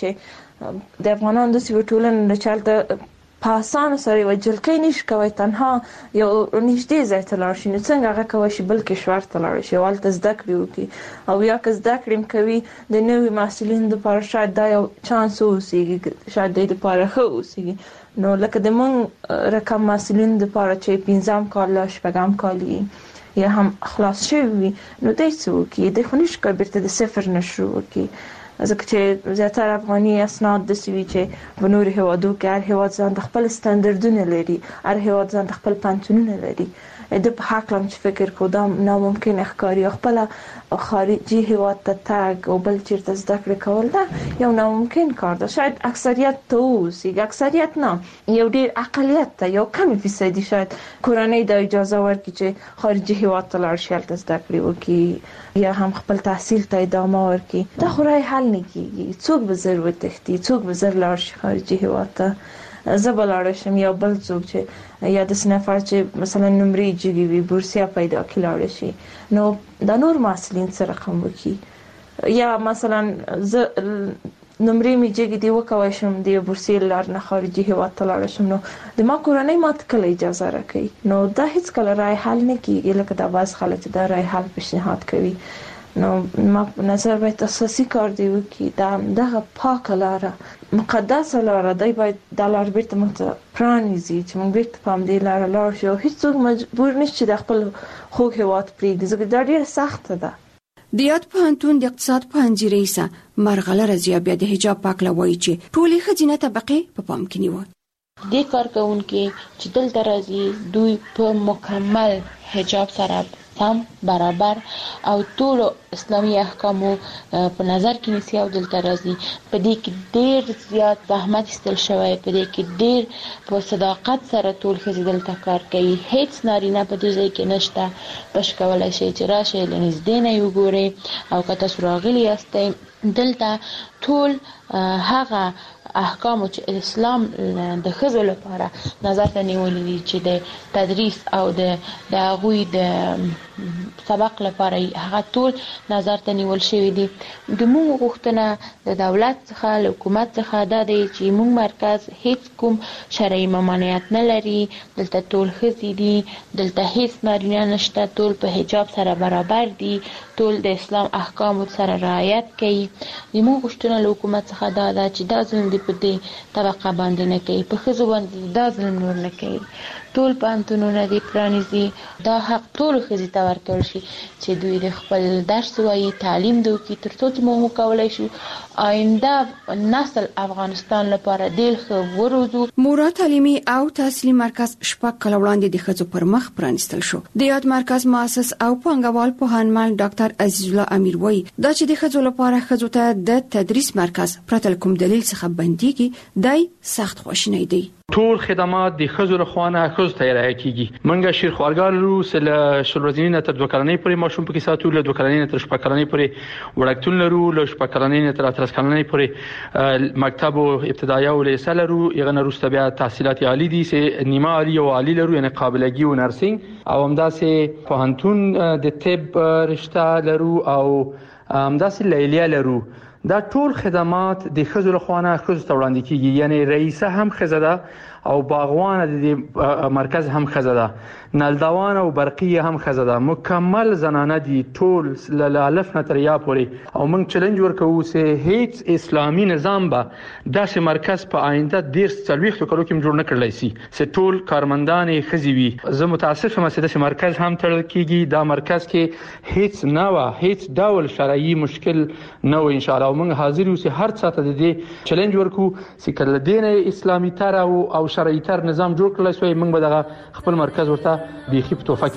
چې د افغانانو داسې یو ټولنه ده چې هلته په اسانه سره یوه جلکۍ نشي کوی تنها یو نږدې ځای ته لاړ شي، نو څنګه هغه کولی شي بل کشور ته لاړ شي او هلته زده کړې وکړي، او یا که زده کړې هم کوي د نوي محصلینو دپاره شاید دا یو چانس واوسېږي، شاید دی دپاره ښه واوسېږي. نو لکه د موږ رقم محصلینو دپاره چې پنځم کال لا شپږم کال یا هم خلاص شوي وي، نو دی څه وکړي؟ دی خو نشي کولی بېرته د صفر نه شروع وکړي، ځکه چې زیاتره افغاني اسناد داسې وي چې په نورو هیوادو کې هر هیواد ځان د خپل سټنډرډونه لري، هر هیواد ځان د خپل پوهنتونونه لري. د په هکله هم چې فکر کوو دا ناممکنه ښکاري، او خپله خارجي هیواد ته تګ او بل چیرته زده کړې کول دا یو ناممکن کار ده. شاید اکثریت ته اوسي، اکثریت نه، یو ډیر اقلیت ته یو کم فیصدي شاید کورنۍ د اجازه ورکړي چې خارجي هیواد ته لاړ شي، هلته زده کړې وکړي یا هم خپل تحصیل ته ادامه ورکړي. دا خو رای حل نه کیږي. څوک به زر وتښتي، څوک به زر لاړ شي خارجي هیواد ته. زه به لاړ شم یا بل څوک چې یا داسې نفر چې مثلا نمرې جګې وي بورسیه پیدا کړي لاړ شي، نو د نور محصلین سره رقم وکړي. یا مثلا زه نمرې مې جګې دي وکوای شم د بورسیې لار نه خارجي هیواد ته لاړ شم، نو د ما کورنۍ ماته کله اجازه راکوي. نو دا هیڅ کله رای حل نه کیږي لکه دا بعض خلک دا رای حل پیشنهاد کوي. نو ما په نظر باید اساسي کار دی وکړي دا دغه پاکه لاره، مقدسه لاره دی، باید دا لار بیرته موږ ته پرانیزي چې موږ بیرته په همدې لاره لاړ شو. هیڅوک مجبور نشي چې د خپل خوږ هیواد پرېږدي، ځکه دا ډېره سخته ده. د یاد پوهنتون د اقتصاد پوهنځي رئیسه مرغله رضیه بیا د حجاب پاک لوي چې ټولې ښځینه طبقې په پام کې نیول. دې کارکونکي چې دلته راځي دوی په مکمل حجاب سره سم برابر او ټول اسلامي احکامو په نظر کې نیسي او دلته راځي. په دې کې ډېر زیات زحمت ایستل شوی، په دې کې ډېر په صداقت سره ټول ښځې دلته کار کوي. هیڅ نارینه په دې ځای کې نشته. بش کولی شئ چې راشئ له نږدې نه یې وګورئ، او که تاسو راغلي یاستئ دلته ټول هغه احکام چې اسلام د ښځو لپاره نظر ته نیولي دي چې د تدریس او د هغوی د سبق لپاره هغه ټول نظر ته نیول شوي دي. د موږ غوښتنه د دولت څخه له حکومت څخه دا دی چې موږ مرکز هیڅ کوم شرعي ممانعت نه لري. دلته ټول ښځې دي، دلته هیڅ نارینه نشته، ټول په حجاب سره برابر دي، ټول د اسلام احکامو سره رعایت کوي. د موږ غوښتنه له حکومت څخه دا ده چې دا ظلم دې په دې طبقه باندې نه کوي، په ښځو باندې دا ظلم نور نه کوي. ټول پوهنتونونه دې پرانیزي، دا حق ټولو ښځې ته ورکړل شي چې دوی د خپل درس ووایي، تعلیم دې وکړي، تر څو چې موږ وکولی شو آینده نسل افغانستان لپاره ډېر ښه وروزو. مورا تعلیمي او تحصیلي مرکز شپږ کاله وړاندې د ښځو پر مخ پرانیستل شو. د یاد مرکز مؤسس او پانګوال پوهنمل ډاکټر عزیز الله امیر وایي دا چې د ښځو لپاره ښځو ته د تدریس مرکز پرته کوم دلیل څخه بنديږي دای سخت خواشینی دی. ټول خدمات د ښځو لخوانه ښځو ته ارائه کیږي. منګه شیر خوارګار لرو سل شل ورځې نه تر دوه کلنۍ پورې ماشوم پکې ساتو، له دوه کلنۍ نه تر شپږ کلنۍ پورې وړکتون لرو، له شپږ کلنۍ نه تر اتلس کلنۍ پورې مکتب او ابتدایي او لیسه لرو. یغه نه وروسته بیا تحصیلات عالی دي سه نیمه عالی او عالی لرو، یعنی قابلګي او نرسنګ، او همداسې پوهنتون د طب رشته لرو او همداسې لیلیه لرو. دا ټول خدمات د ښځو لخوانه ښځو ته وړاندې کیږي، یعنی رئیسه هم ښځه ده او باغوانه د مرکز هم ښځه ده، نلدوانه او برقیه هم ښځه ده. مکمل زنانه دي ټول له الف نه تر یا پورې. او موږ چیلنج ورکوو چې هیڅ اسلامي نظام به داسې مرکز په آینده ډېر څلوېښتو کلو کې جوړ نه کړلی شي چې ټول کارمندان یې ښځې وي. زه متاسف یم چې داسې مرکز هم تړل کیږي. دا مرکز کې هیڅ نه وه، هیڅ ډول شرعي مشکل نه و انشاءالله. او موږ حاضر یو چې هر څه ته د دې چیلنج ورکوو چې کله دې نه اسلامي تر او شرعي تر نظام جوړ کړلی شوی، موږ به دغه خپل مرکز ورته بیخي په تحفه کې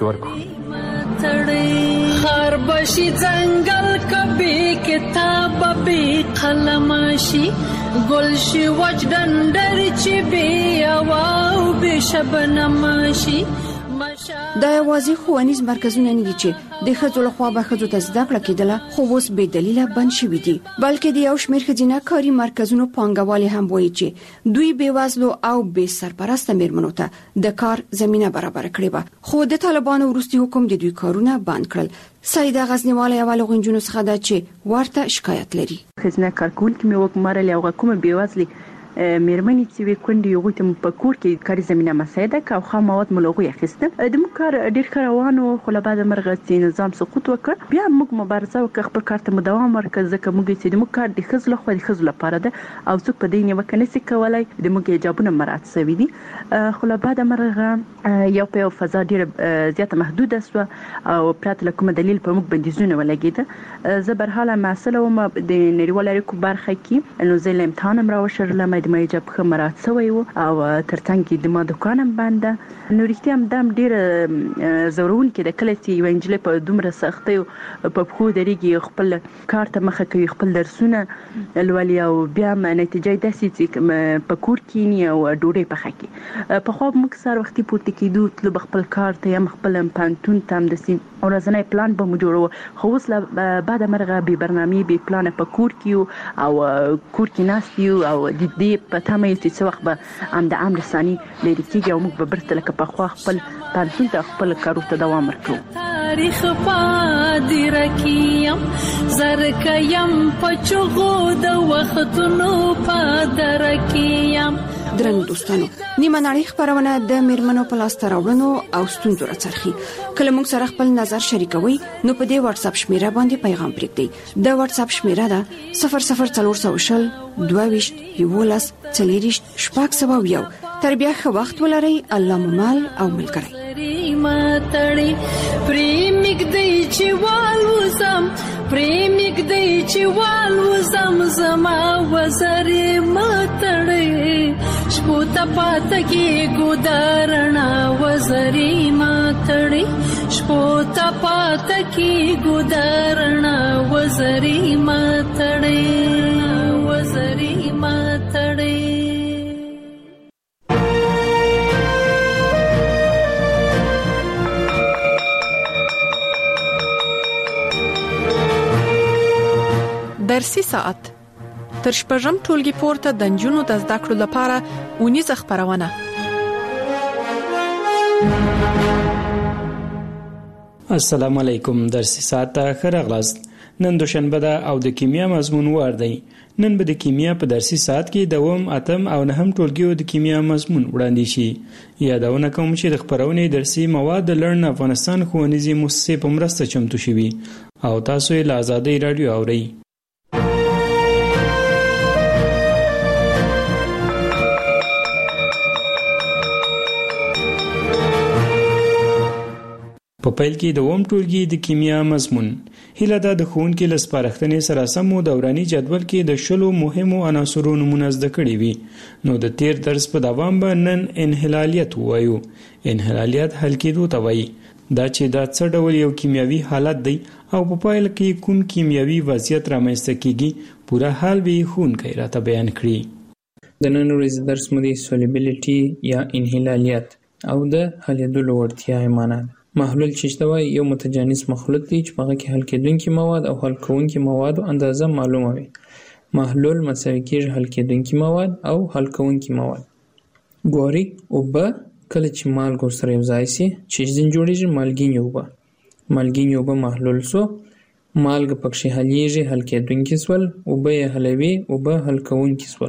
ورکړو. خر بشي ځنګل کبي کتاب به قلماشي ګل شي وجدندر چې بي او به شبنماشي. دا یوازې ښوونیز مرکزونه نه دي چې د ښځو لخوا به ښځو ته زده کړه کېدله، خو اوس بې دلیله بند شوي دي، بلکې د یو شمېر ښځینه کاري مرکزونو پانګوالې هم وایي چې دوی بېوزلو او بې سرپرسته مېرمنو ته د کار زمینه برابره کړې وه، خو د طالبانو وروستي حکم د دوی کارونه بند کړل. سیده غزنیواله یوه له غنجونو څخه ده چې ورته شکایت لري. ښځینه کارکوونکې مې وګمارلې او کومه بېوزلې مېرمنې چې وي کونډې هغوی ته په کور کې کاري زمینه مساعده که او خام مواد مو له هغوی اخیسته. د موږ کار ډېر ښه روان و، خو له بعده مرغه چې نظام سقوط وکړ بیا موږ مبارزه وکړه خپل کار ته مو دوام ورکړ، ځکه موږ چې د موږ کار د ښځو لخوا د ښځو لپاره ده او څوک په دې نیوکه نشي کولی. د موږ حجابونه مراعات شوي دي، خو له بعده مرغه یو په یو فضا ډېره زیاته محدوده شوه او پرته له کومه دلیل په موږ بندیزونه ولګېده. زه برحاله محصله وم د نړیوالو اړیکو برخه کې، نو زه له امتحان هم راوشرلم، د حجاب ښه مراعات شوی و او ترڅنګ کې د ما دکان هم بنده. نو رښتیا هم دا ډېره زورونکې ده، کله چې یوه نجلۍ په دومره سختیو په پښو درېږي، خپل کار ته مخه کوي، خپل درسونه لولي او بیا هم نتیجه یې داسې چې په کور کښېني او ډوډۍ پخه کړي. پخوا موږ سهار وختي پورته کېدو، تلو به خپل کار ته یا هم خپل پوهنتون ته همداسې ورځنی پلان به مو جوړوو. خو اوس له بعده مرغه بې برنامې بې پلانه په کور کې یو او کور کې ناست یو او د دې په تمه یو چې څه وخت به هم د عام رساني لرې کېږي او موږ به بیرته لکه پخوا خپل پوهنتون ته خپل کارو ته دوام ورکړو. تاریخ پادر کیم زرکیم پچغو د وختونو پادر کیم. درنو دوستانو، نیمه نړۍ خبرونه د میرمنو په لاس ته راوړنو او ستونزو راڅرخي. کله موږ سره خپل نظر شریکوي نو په دې واتس اپ شمیره باندې پیغام پرېږدئ. د واتس اپ شمیره ده صفر صفر څلور سوه شل دوه ویشت یولس څلېرویشت شپږ سوه او یو. تر بیا ښه وخت ولرئ. الله مو مل او ملګری. پریمګ دی چې والوزم پریمګ دی چې والوزم زما وزرې ماتړې شپو ته پاته کې ګودارنا وزرې ماتړې شپو ته پاته کې ګودارنا وزرې ماتړې وزرې ماتړې. درسي ساعت تر شپږم ټولګي پورته د نجونو د زده کړو لپاره ونیزه خبرونه. السلام علیکم. درسي ساعت ته ښه راغلاست. نن دوشنبه ده او د کیمیا مضمون وار دی. نن به د کیمیا په درسي ساعت کې دوم، اتم او نهم ټولګیو د کیمیا مضمون وړاندې شي. یادونه کوم چې د خبرونې درسي مواد د لرن افغانستان ښوونیزې مؤسسې په مرسته چمتو شوي او تاسو یې له آزادۍ راډیو اورئ. په پیل کې د اووم ټولګي د کیمیا مضمون. هیله ده د ښوونکي له سپارښتنې سره سم مو دوراني جدول کې د شلو مهمو عناصرو نومونه زده کړي وي. نو د تیر درس په دوام به نن انحلالیت ووایو. انحلالیت حل کېدو ته وایي. دا چې دا څه ډول یو کیمیاوي حالت دی او په پایله کې کوم کیمیاوي وضعیت رامنځته کیږي، پوره حال به یې ښوونکی راته بیان کړي. د نن ورځې درس مو د سولیبیلیټي یا انحلالیت او د حلیدلو وړتیا معنا ده. محلول چې ته وایي یو متجانس مخلوط دی چې په هغه کې حل کېدونکي مواد او حل کوونکي موادو اندازه معلومه وي. محلول مساوي کېږي حل کېدونکي مواد او حل کوونکي مواد. ګوري اوبه کله چې مالګه ورسره یو ځای سي چې ځین جوړېږي مالګینې اوبه. مالګینې اوبه محلول سو، مالګه پکښې حلیږي حل کېدونکي سول، اوبه یې حلوي اوبه حل کوونکي سول.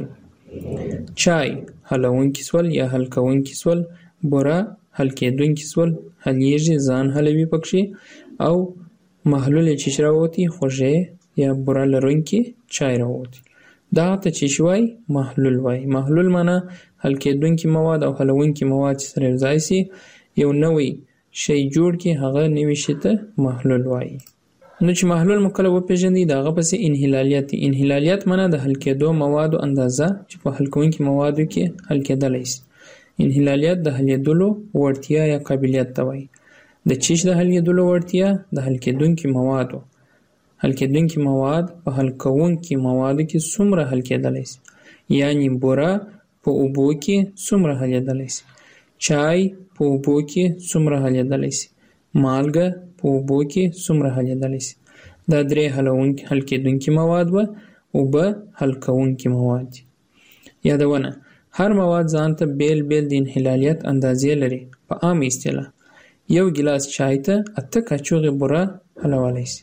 چای حلونکي سول یا حل کوونکي سول، بوره حل کېدونکي سول حلیږي ځان حلوي پکښې، او محلول یې چې راووتي خوږې یا بوره لرونکي چای راووتي. دغه ته چې وایي محلول وایي. محلول معنا حل کېدونکي مواد او حلونکي مواد چې سره یو ځای سي یو نوی شی جوړ کړي، هغه نوي شي ته محلول وایي. نو چې محلول مو کله وپېژنئ د هغه پسې انحلالیت دی. انحلالیت معنا د حل کېدو موادو اندازه چې په حل کوونکي موادو کې حل کېدلی سي. انحلالیت د حلیدلو وړتیا یا قابلیت ته وایي. د چیش د حلیدلو وړتیا د حل کېدونکي موادو حل کېدونکي مواد په حل کوونکي موادو کې څومره حل کېدلی سي، یعنی بوره په اوبو کې څومره حلیدلی سي، چای په اوبو کې څومره حلیدلی سي، مالګه په اوبو کې څومره حلیدلی سي. دا درې حل کېدونکي مواد و، اوبه حل کوونکي مواد دي. یادونه: هر مواد ځان ته بیل بیل د انحلالیت اندازې لري. په عام اصطلاح یو ګیلاس چای ته اته کاچوغې بوره حلولی سي.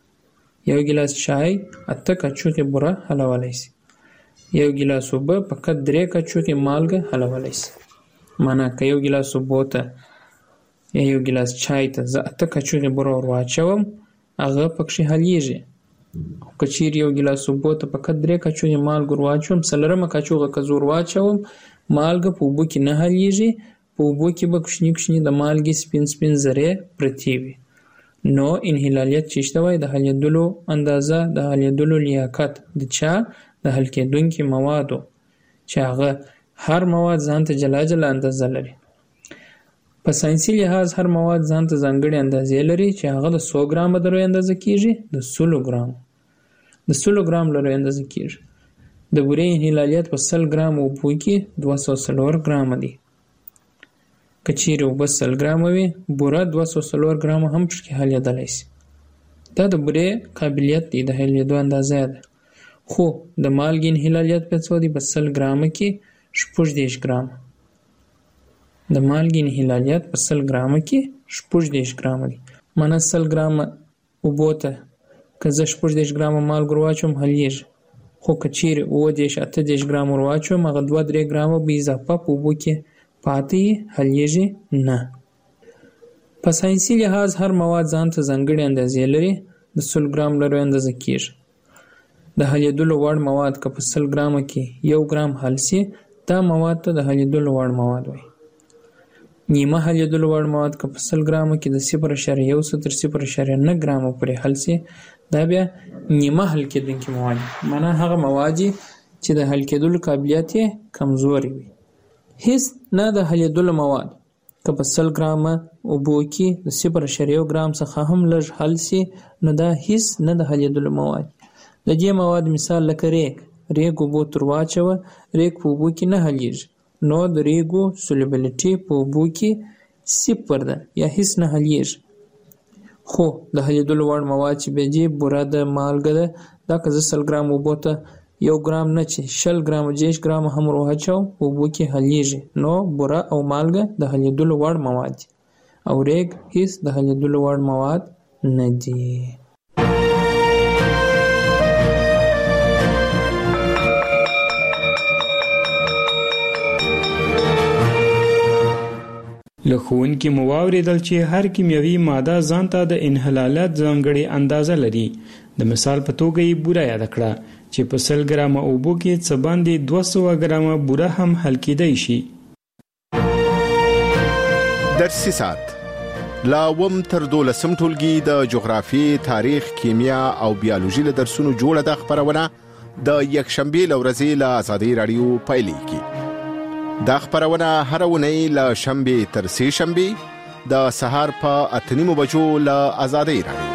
یو ګیلاس چای اته کاچوغې بوره حلولی سي. یو ګیلاس اوبه فقط درې کاچوغې مالګه حلولی سي. معنا که یو ګیلاس اوبو ته یا یو ګیلاس چای ته زه اته کاچوغې بوره ور واچوم، هغه پکښې حلیږي. خو که چیرې یو ګیلاس اوبو ته فقط درې کاچوغې مالګه ور واچوم، څلورمه کاچوغه که زه ور واچوم، مالګه په اوبو کې نه حلیږي. په اوبو کې به کوچني کوچني د مالګې سپین سپین ذرې پرتې وي. نو انحلالیت چې شته وایي د حلیدلو اندازه، د حلیدلو لیاقت د چا د حل کېدونکي موادو چې هغه هر مواد ځان ته جلا جلا اندازه لري. په ساينسي لحاظ هر مواد ځان ته ځانګړې اندازې لري چې هغه د څو ګرامه درو اندازه کیږي، د سلو ګرام د سلو ګرام لرو اندازه کیږي. د بورې انحلالیت په سل ګرام اوبو کې دوه سوه څلور ګرامه دي. که چیرې اوبه سل ګرامه وي، بوره دوه سوه څلور ګرامه هم پکې حلیدلی شي. دا د بورې قابلیت دی، د حلیدو اندازه ده. خو د مالګې انحلالیت په څو دی؟ په سل ګرامه کې شپږ دېرش ګرامه. د مالګې انحلالیت په سل ګرامه کې شپږ دېرش ګرامه دي. معنا سل ګرامه اوبو ته که زه شپږ دېرش ګرامه مالګه ور واچوم حلیږي. خو که چیرې اووه دېرش اته دېرش ګرامه ور واچوم، هغه دوه درې ګرامه به اضافه په اوبو کې پاتې حلیږي نه. په ساينسي لحاظ هر مواد ځان ته ځانګړې اندازې لري، د سل ګرام لرو اندازه کیږي. د حلیدلو وړ مواد که په سل ګرامه کې یو ګرام حل سي، دا مواد ته د حلیدلو وړ مواد وایي. نیمه حلیدلو وړ مواد که په سل ګرامه کې د صفر اعشاریه یو تر صفر اعشاریه نه ګرامه پورې حل سي، دا بیا نیمه حل کېدونکي مواد دي. معنا هغه مواد چې د حل کېدلو قابلیت یې کمزوري وي. هیڅ نه د حلیدلو مواد که په سل ګرامه اوبو کې د صفر اعشاریه یو ګرام څخه هم لږ حل سي، نو دا هیڅ نه د حلیدلو مواد. د دې مواد مثال لکه ریګ. ریګ اوبو تر واچوه، ریګ په اوبو کې نه حلیږي، نو د ریګو سولیبیلیټي په اوبو کې صفر ده یا هیڅ نه حلیږي. خو د حلیدلو وړ مواد چې بیا دي، بوره ده، مالګه ده، دا که زه سل ګرام اوبو ته یو ګرام نه چې شل ګرامه دېرش ګرامه هم ور واچوم، په اوبو کې حلیږي. نو بوره او مالګه د حلیدلو وړ مواد دي او ریګ هیڅ د حلیدلو وړ مواد نه دي. له ښوونکي مو واورېدل چې هر کیمیاوي ماده ځان ته د انحلالات ځانګړې اندازه لري. د مثال په توګه یې بوره یاده کړه چې په سل ګرامه اوبو کې څه باندې دوه سوه ګرامه بوره هم حل کېدی شي. درسي ساعت لا وم تر دولسم ټولګي د جغرافي، تاریخ، کیمیا او بیولوژي له درسونو جوړه د خبرونه د یکشنبه لورځي له آزادۍ رادیو پایلیږي. دا خبرونه هر ونی له شنبه تر سه شنبه د سهار په اته نیمو بجو له آزادۍ رادیو.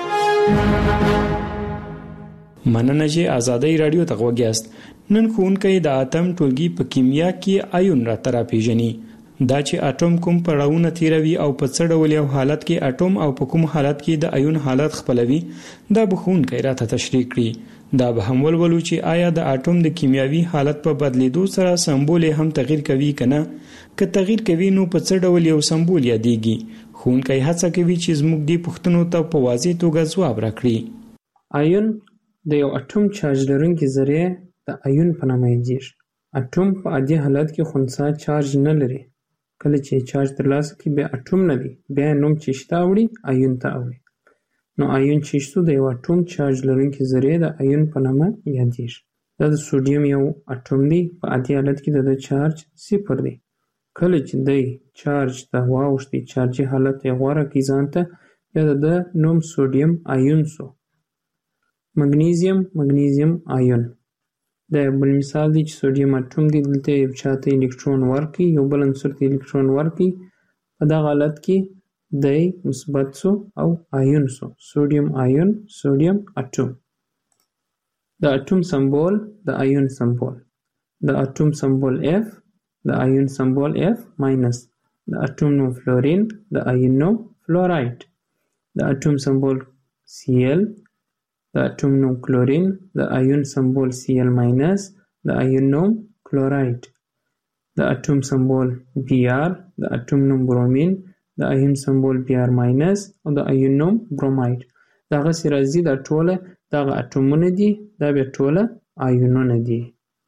مننه چې آزادۍ رادیو ته غوږیاست. نن ښوونکی د اتم ټولګي په کیمیا کې آیون را ترا پیژني. دا چې اټوم کوم پړاوونه تیروي او په څه ډول یو حالت کې اټوم او په کوم حالت کې د آیون حالت خپلوي، دا به ښوونکی راته تشریح کړي. دا به هم ولولو چې آیا د اټوم د کیمیاوي حالت په بدلیدو سره سمبول هم تغییر کوي کنه. که تغییر کوي نو په څه ډول یو سمبول یادېږي. ښوونکی هڅه کوي چې زموږ دې پوښتنو ته په واضح توګه ځواب راکړي. آیون د یو اټوم چارج لرونکي ذرې د آیون په نامه یادېږي. اټوم په عادي حالت کې خنثی چارج نه لري. کله چې چارج ترلاسه کړي بیا اټوم نه دی، بیا نوم چې شته اوړي آیون ته اوړي. نو آیون چې شته د یو اټوم چارج لرونکي ذرې د آیون په نامه یادېږي. دا د سوډیم یو اټوم دی. په عادي حالت کې د چارج صفر دی. کله چې دی چارج ته واوښتي، چارجي حالت یې غوره کړي ځان ته، بیا د نوم سوډیم آیون سو. مګنیزیم مګنیزیم آیون دا یو بل مثال دی چې سوډیم اټوم دی، دلته یو چاته الکترون ورکړي، یو بل عنصر ته الکترون ورکړي، په دغه حالت کې دی مثبت سو او آیون سو. سوډیم آیون، سوډیم اټوم. د اټوم سمبول د آیون سمبول. د اټوم سمبول F، د آیون سمبول F ماینس. د اټوم نوم فلورین، د آیون نوم فلورایټ. د اټوم سمبول Cl، د اټوم نوم کلورین، د آیون سمبول Cl ماینس، د آیون نوم کلورایټ. د اټوم سمبول Br، د اټوم نوم برومین، د آیون سمبول Br ماینس او د آیون نوم برومایډ. دغه سي راځي دا ټوله دغه اټومونه دي، دا بیا ټوله آیونونه دي.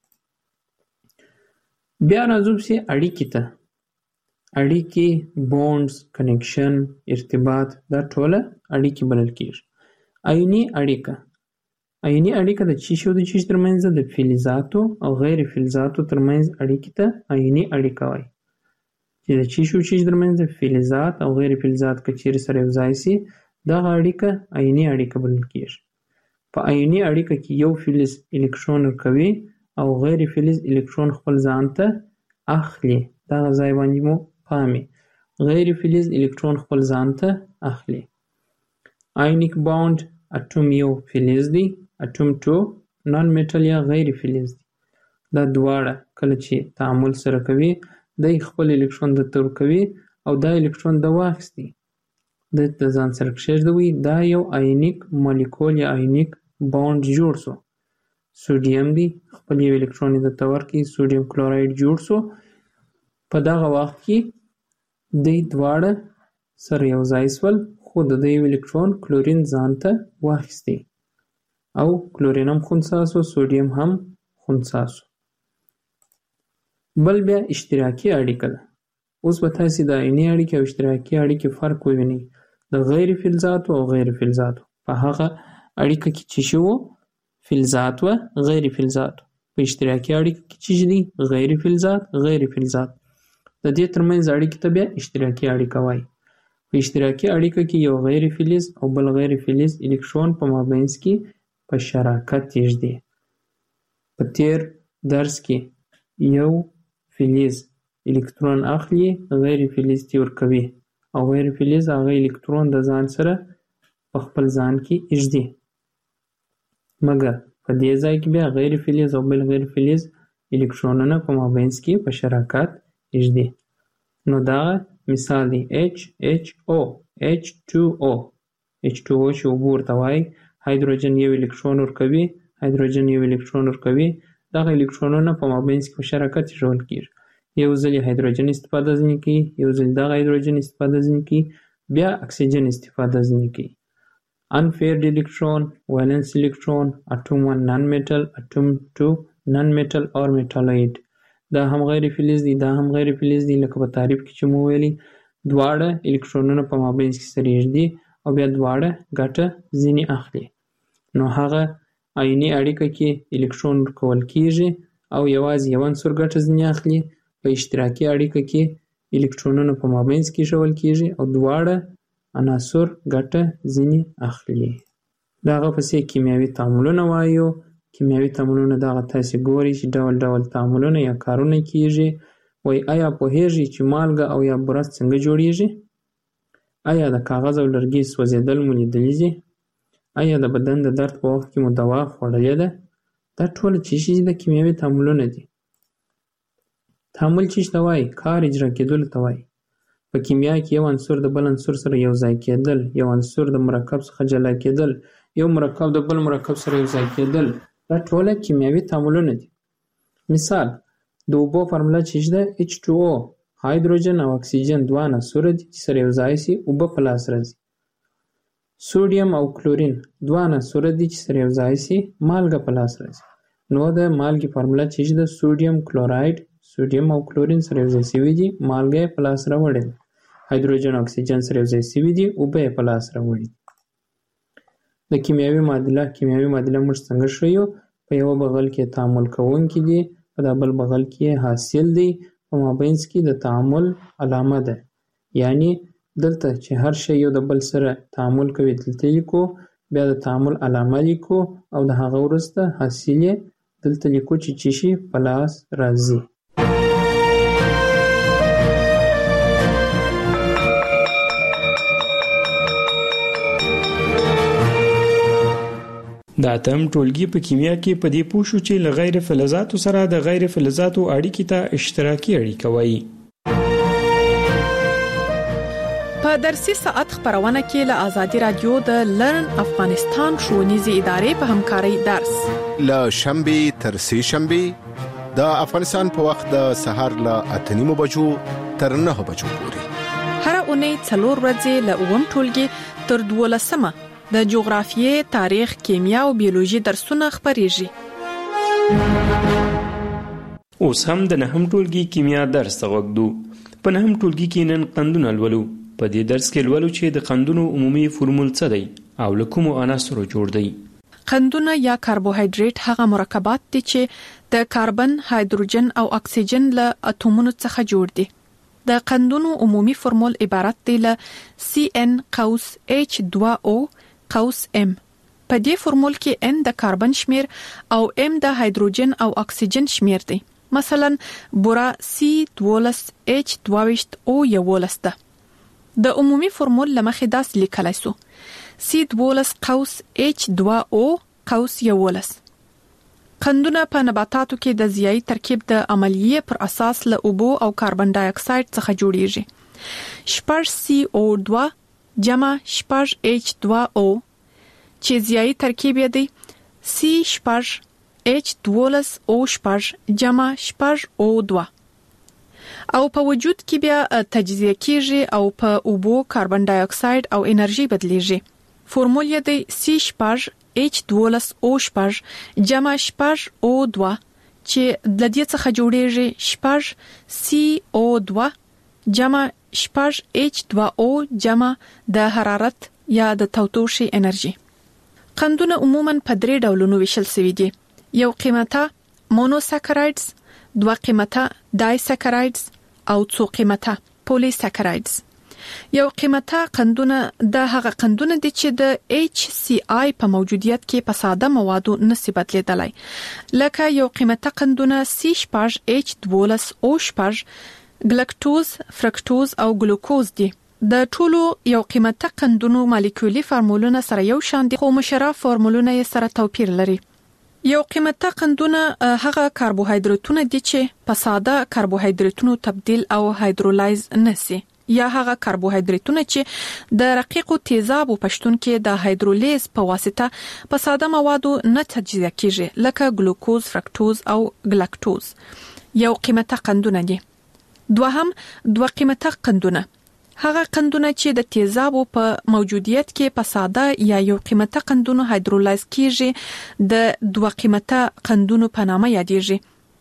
بیا راځو سي اړیکې ته. اړیکې، بونډز، کنیکشن، ارتباط، دا ټوله اړیکې بلل کېږي. آیوني اړیکه. آیوني اړیکه د چیش او د چیش ترمنځ د فلزاتو او غیر فلزاتو ترمنځ اړیکې ته آیوني اړیکه وایي. چې د چیش او چیش ترمنځ د فلزات او غیر فلزات که چیرې سره یو ځای سي، دغه اړیکه آیوني اړیکه بلل کېږي. په آیوني اړیکه کې یو فلز الکترون ورکوي او غیر فلز الکترون خپل ځان ته اخلي. دا ځای باندې مو پامي. غیر فلز الکترون خپل ځان ته اخلي. آیونیک باوند اټوم یو فلز دی، اټوم ټو نان میټل یا غیر فلز دی. دا دواړه کله چې تعامل سره کوي د خپل الکترون د تور کوي او دا الکترون د واخستي د ځان سره کښېږدوي. دا یو آیونیک مالیکول یا آیونیک باوند جوړ شو. سوډیم دی، خپل یو الکترون د تور کې سوډیم کلوراید جوړ شو. په دغه وخت کې د دواړه سره یو ځای شول، خو د یو الکترون کلورین ځان ته واخیستی او کلورین هم خنثی شو، سوډیم هم خنثی شو. بل بیا اشتراکي اړیکه ده. اوس به تاسې د آیوني اړیکې او اشتراکي اړیکې فرق ووینئ د غیر فلزاتو او غیر فلزاتو. په هغه اړیکه کې چې شی وو فلزات و غیر فلزات، په اشتراکي اړیکه کې چې دي غیر فلزات غیر فلزات. د دې ترمنځ اړیکې ته بیا اشتراکي اړیکه وایي. په اشتراکي اړیکه کې یو غیر فلز او بل غیر فلز الکترون په مابینځ کې په شراکت یږدي. په تیر درس کې یو فلز الکترون اخلي، غیر فلز ته ورکوي او غیر فلز هغه الکترون د ځان سره په خپل ځان کې ایږدي. مګر په دې ځای کې بیا غیر فلز او بل غیر فلز الکترونونه په مابینځ کې په شراکت ایږدي. نو دا مثال دی H H O H two O H two O چې اوبه ورته وایي. هایدروجن یو الکترون ورکوي، هایدروجن یو الکترون ورکوي. دغه الکترونونه په مابینځ کې په شراکت ایښودل کېږي. یو ځل هایدروجن استفاده ځینې کوي، یو ځل دغه هایدروجن استفاده ځینې کوي، بیا اکسیجن استفاده ځینې کوي. unpaired electron, valence electron, atom one non-metal, atom two non-metal or metalloid. دا هم غیر فلز دي، دا هم غیر فلز دي. لکه په تعریف کې چې مو ویلي دواړه الکترونونه په مابینځ کې سره یږدي او بیا دواړه ګټه ځینې اخلي. نو هغه آیوني اړیکه کې الکترون ورکول کېږي او یوازې یو عنصر ګټه ځینې اخلي. په اشتراکي اړیکه کې الکترونونه په مابینځ کې ایښودل کېږي او دواړه عناصر ګټه ځینې اخلي. د هغه پسې کیمیاوي تعاملونه وایو. کیمیاوي تعاملونه دغه تاسې ګورئ چې ډول ډول تعاملونه یا کارونه کېږي. وایي آیا پوهېږئ چې مالګه او یا برس څنګه جوړېږي؟ آیا د کاغذ او لرګي سوځېدل مو لیدلي دي؟ آیا د بدن د درد په وخت کې مو دوا خوړلې ده؟ دا ټول چې شي د کیمیاوي تعاملونه دي. تعامل چې ته وایي کار اجرا کېدلو ته وایي. په کیمیا کې یو عنصر د بل عنصر سره یو ځای کېدل، یو عنصر د مرکب څخه جلا کېدل، یو مرکب د بل مرکب سره یو ځای کېدل، دا ټول کیمیاوي تعاملونه دي. مثال د اوبو فارموله چې ده H two O، هایدروجن او اکسیجن دوه عناصر دي چې سره یو ځای شي اوبه په لاس راځي. سوډیم او کلورین دوه عناصر دي چې سره یو ځای شي مالګه په لاس راځي. نو د مالګې فارموله چې ده سوډیم کلوراید، سوډیم او کلورین سره یو ځای شوي دي، مالګه په لاس راوړي. هایدروجن او اکسیجن سره یو ځای شوي دي، اوبه په لاس راوړي. د کیمیاوي معادله کیمیاوي معادله موږ څنګه ښیو؟ په یو بغل کې تعامل کوونکي دي، په دا بل بغل کې حاصل دی، په مابینځ کې د تعامل علامه ده. یعنی دلته چې هر شی یو د بل سره تعامل کوي دلته لیکو، بیا د تعامل علامه لیکو او د هغه وروسته حاصل یې دلته لیکو چې چې شي په لاس راځي. د اتم ټولګي په کیمیا کې په دې پوه شو چې له غیر فلزاتو سره د غیر فلزاتو اړیکې ته اشتراکي اړیکه وایي. په درسي ساعت خبرونه کې له آزادي رادیو د لرن افغانستان ښوونیزې ادارې په همکارۍ درس له شنبه تر سه شنبه د افغانستان په وخت د سهار له اته نیمو بجو تر نه بجو پورې هر اونۍ څلور ورځې له اووم ټولګي تر دولسمه د جغرافیې، تاریخ، کیمیا او بیولوژي درسونه خبرېږي. اوس هم د نهم ټولګي کیمیا درس ته وګدو. په نهم ټولګي کې نن قندونه لولو. په دې درس کې لولو چې د قندونو عمومي فورمول څه دی او له کومو عناصرو جوړ دی. قندونه یا کاربوهایډریټ هغه مرکبات دي چې د کاربن، هایدروجن او اکسیجن له اتومونو څخه جوړ دي. د قندونو عمومي فورمول عبارت دی له C N قوس H two O قوس M په دې فورمول کې N د کاربن شمیر او M د هایدروجن او اکسیجن شمیر دی. مثلا بورا C دوولس H دوویشت O یولس ده. د عمومي فورمول لمخې داس لیکلای سو C دوولس قوس H دو O قوس یولس. قندونه په نباتاتو کې د ضیائی ترکیب د عملیه پر اساس له اوبو او کاربن ډای اکساید څخه جوړیږي. شپږ C O دو جمع شپږ H دو O چې ضیائی ترکیب یې دی C شپږ H دوولس O شپږ جمع شپږ O دو. او په وجود کې بیا تجزیه کیږي او په اوبو کاربن ډای اکساید او انرژي بدلیږي. فورمول یې دی C شپږ H دوولس O شپږ جمع شپږ O دو چې د دې څخه جوړیږي شپږ C O دو جمع شپږ H دو O جمع د حرارت یا د تودوخې انرژي. قندونه عموماً په درې ډولونو ویشل شوي دي. یو قیمته مونوساکرایډز، دوه قیمته دایساکرایډز او څو قیمته پولیساکرایډز. یو قیمته قندونه د هغه قندونه دي چې د H C I په موجودیت کې په ساده موادو نسي بدلیدلای. لکه یو قیمته قندونه C شپږ H دوولس O شپږ ګلکټوز، فرکټوز او ګلوکوز دي. د ټولو یو قیمته قندونو مالیکولي فارمولونه سره یو شان دي، خو مشرف فارمولونه یې سره توپیر لري. یو قیمته قندونه هغه کاربوهایدراتونه دي چې په ساده کاربوهایدراتونو تبدیل او هایدرولایز نشي، یا هغه کاربوهایدراتونه چې د رقیقو تیزابو پښتون کې د هایدرولیز په واسطه په ساده موادو نه تجزیه کیږي، لکه ګلوکوز، فرکټوز او ګلکټوز. یو قیمته قندونه دي. دوهم دوه قیمته قندونه هغه قندونه چې د تیزابو په موجودیت کې په ساده یا یو قیمته قندونو هایدرولایز کیږي، د دوه قیمته قندونو په نامه یادېږي.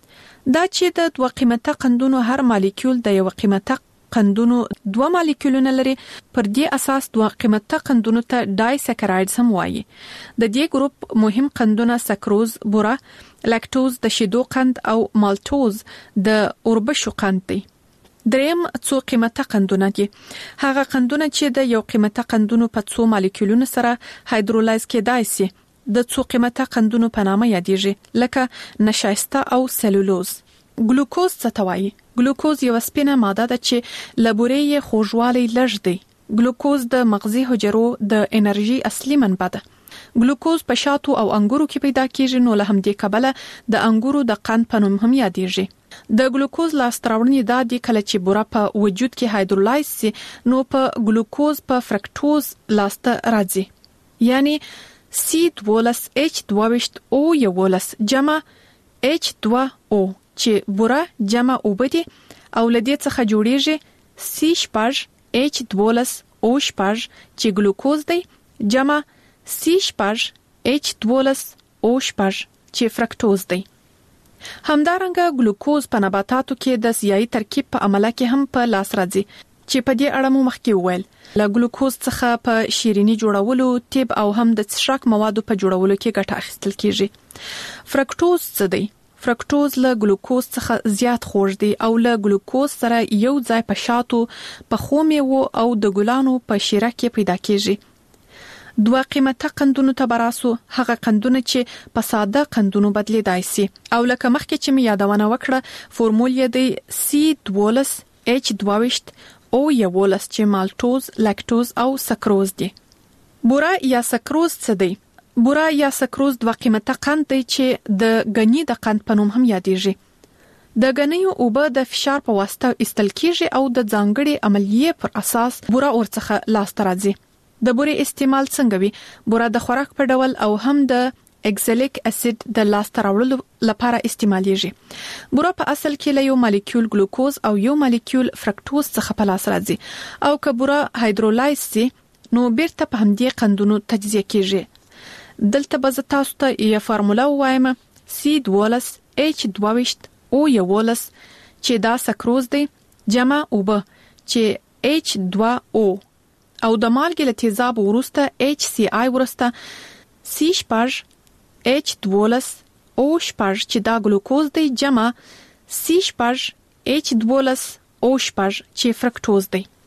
دا چې د دوه قیمته قندونو هر مالیکول د یو قیمته قندونو دوه مالیکولونه لري، پر دې اساس دوه قیمته قندونو ته ډایساکرایډز هم وایي. د دې ګروپ مهم قندونه سکروز، بوره، لاکټوز د شیدو قند او مالټوز د اوربشو قند دی. دریم څو قیمته قندونه دي. هغه قندونه چې د یو قیمته قندونو په څو مالیکولونو سره هایدرولایز کېدای شي د څو قیمته قندونو په نامه یادېږي، لکه نشایسته او سلولوز. ګلوکوز څه ته وایي؟ ګلوکوز یو سپینه ماده ده چې له بورې یې خوږوالی لږ دی. ګلوکوز د مغزي حجرو د انرژي اصلي منبع ده. ګلوکوز په شاتو او انګورو کې پیدا کیږي، نو له همدې کبله د انګورو د قند په نوم هم یادېږي. د ګلوکوز لاستراوړنې دا دي کله چې بوره په وجود کې هایدرولایز سي، نو په ګلوکوز په فرکټوز لاسته راځي. یعنی C دوولس H دوویشت O یولس جمع H دو O چې بوره جمع اوبه دي او له دې څخه جوړیږي C شپږ H دوولس O شپږ چې ګلوکوز دی جمع C شپږ H دوولس O شپږ چې فرکټوز دی. همدارنګه ګلوکوز په نباتاتو کې د ضیائی ترکیب په عمله کې هم په لاس راځي، چې په دې اړه مو مخکې وویل. له ګلوکوز څخه په شیرینی جوړولو، طب او هم د څښاک موادو په جوړولو کې ګټه اخیستل کیږي. فرکټوز څه دی؟ فرکټوز له ګلوکوز څخه زیات خوږ دی او له ګلوکوز سره یو ځای په شاتو، په خو میوو او د ګلانو په شیره کې پیدا کیږي. دوه قیمته قندونو ته براسو هغه قندونه چې په ساده قندونو بدلیدای شي، او لکه مخکې چې می یادونه وکړه فورمول یې دی C دوولس H دوویشت O یولس چې مالټوز، لاکټوز او سکروز دي. بوره یا سکروز څه دی؟ بوره یا سکروز دوه قیمته قند دی چې د غنی د قند په نوم هم یادېږي. د غنیو اوبه د فشار په واسطه ایستل کیږي او د ځانګړي عملیه پر اساس بوره ورڅخه لاسته راځي. د بورې استعمال څنګه وي؟ بوره د خوراک په ډول او هم د اکزالیک اسید د لاسته راوړلو لپاره استعمالیږي. بوره په اصل کې له یو مالیکول ګلوکوز او یو مالیکول فرکټوز څخه په لاس راځي، او که بوره هایدرولایز سي نو بیرته په همدې قندونو تجزیه کیږي. دلته به زه تاسو ته یو فارموله وایم C دوولس H دوویشت O یولس چې دا سکروز دی جمع اوبه چې H دو O او د مالګې له تیزابو وروسته H C I وروسته C شپږ H دوولس O شپږ چې دا ګلوکوز دی جمع C شپږ H دوولس O شپږ چې فرکټوز دی.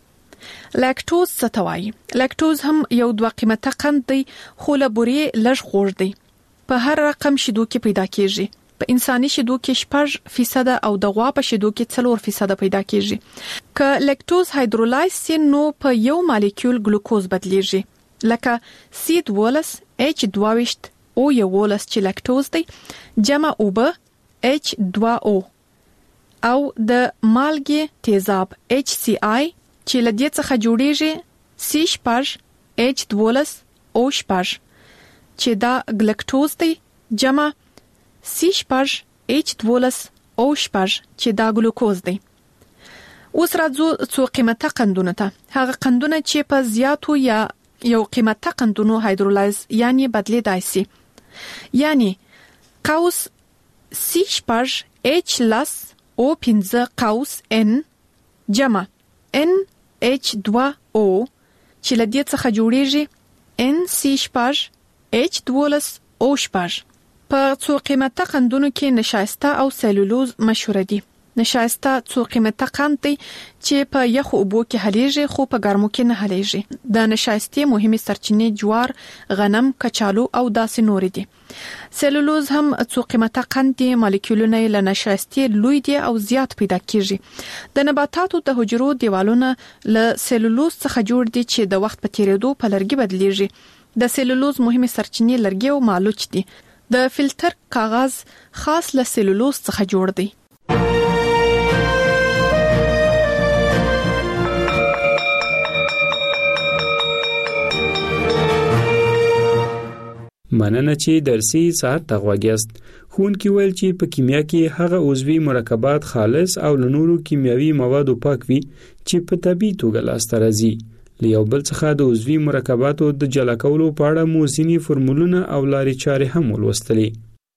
لاکټوز څه ته وایي؟ لاکټوز هم یو دوه قیمته قند دی خو له بورې لږ غوړ دی. په هر رقم شیدو کې پیدا کیږي. په انساني شیدو کې شپږ فیصد او د غوا په شیدو کې څلور فیصد پیدا کیږي. که لاکټوز هایدرولایز سي نو په یو مالیکول ګلوکوز بدلیږي لکه سی دولس اچ دوه او یولس چې لاکټوز دی جمع اوبه اچ دوه او او د مالګې تیزاب اچ سی آی چې لدې څخه جوړیږي سی شپږ اچ دولس او شپږ چې دا ګلکټوز دی جمع سی شپږ اچ دولس او شپږ چې دا ګلوکوز دی. اوس راځو څو قیمته قندونه ته. هغه قندونه چې په زیاتو یا یو قیمته قندونو هایدرولایز یعنی بدلیدای شي. یعنی قوس سی شپږ اچ لس او پنځه قوس ان جمع ان اچ دوه او چې لدې څخه جوړیږي ان سی شپږ اچ دولس او شپږ. په څو قیمته قندونو کې نشایسته او سلولوز مشهور دي. نشایسته څو قیمته قند دی چې په یخو اوبو کې حلیږي خو په ګرمو کې نه حلیږي. د نشایستې مهمه سرچینې جوار، غنم، کچالو او داسې نور دي. سلولوز هم څو قیمته قند دي، مالیکولونه له نشایستې لوی دي او زیات پیدا کیږي. د نباتاتو د حجرو دیوالونه له سلولوز څخه جوړ دي چې د وخت په تیریدو په لرګي بدلیږي. د سلولوز مهمه سرچینې لرګي او مالوچ دي. د فلټر کاغذ خاص له سلولوز څخه جوړ دی. مننه چې درسي ساعت تغواګیاست. ښوونکي ویل چې په کیمیا کې هغه عضوي مرکبات خالص او له نورو کیمیاوي موادو پاک وي چې په طبیعي توګه لاسته راځي. له یو بل څخه د عضوي مرکباتو د جلا کولو په اړه مو ځینې فورمولونه او لارې چارې هم ولوستلې.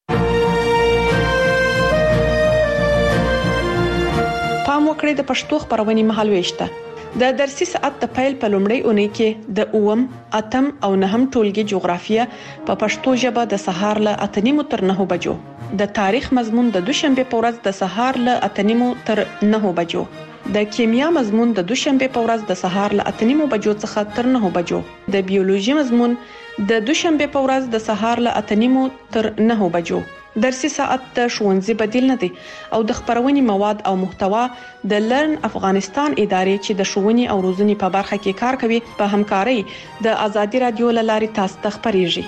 پام وکړئ د پښتو خبرونې مهالويشته. د درسي ساعت د پیل په لومړۍ اونۍ کې د اوم، اتم او نهم ټولګي جغرافیه په پښتو ژبه د سهار له اته نیمو تر نهو بجو، د تاریخ مضمون د دوشنبه په ورځ د سهار له اته نیمو تر نهو بجو، د کیمیا مضمون د دوشنبه په ورځ د سهار له اته نیمو بجو څخه تر نهو بجو، د بیولوژي مضمون د دوشنبه په ورځ د سهار له اته نیمو تر نهو بجو. درسي ساعت د ښوونځي بدیل نه دی او د خبرونې مواد او محتوا د لرن افغانستان ادارې چې د ښوونې او روزنې په برخه کې کار کوي په همکارۍ د ازادي رادیو لاري تاسو ته خبريږي.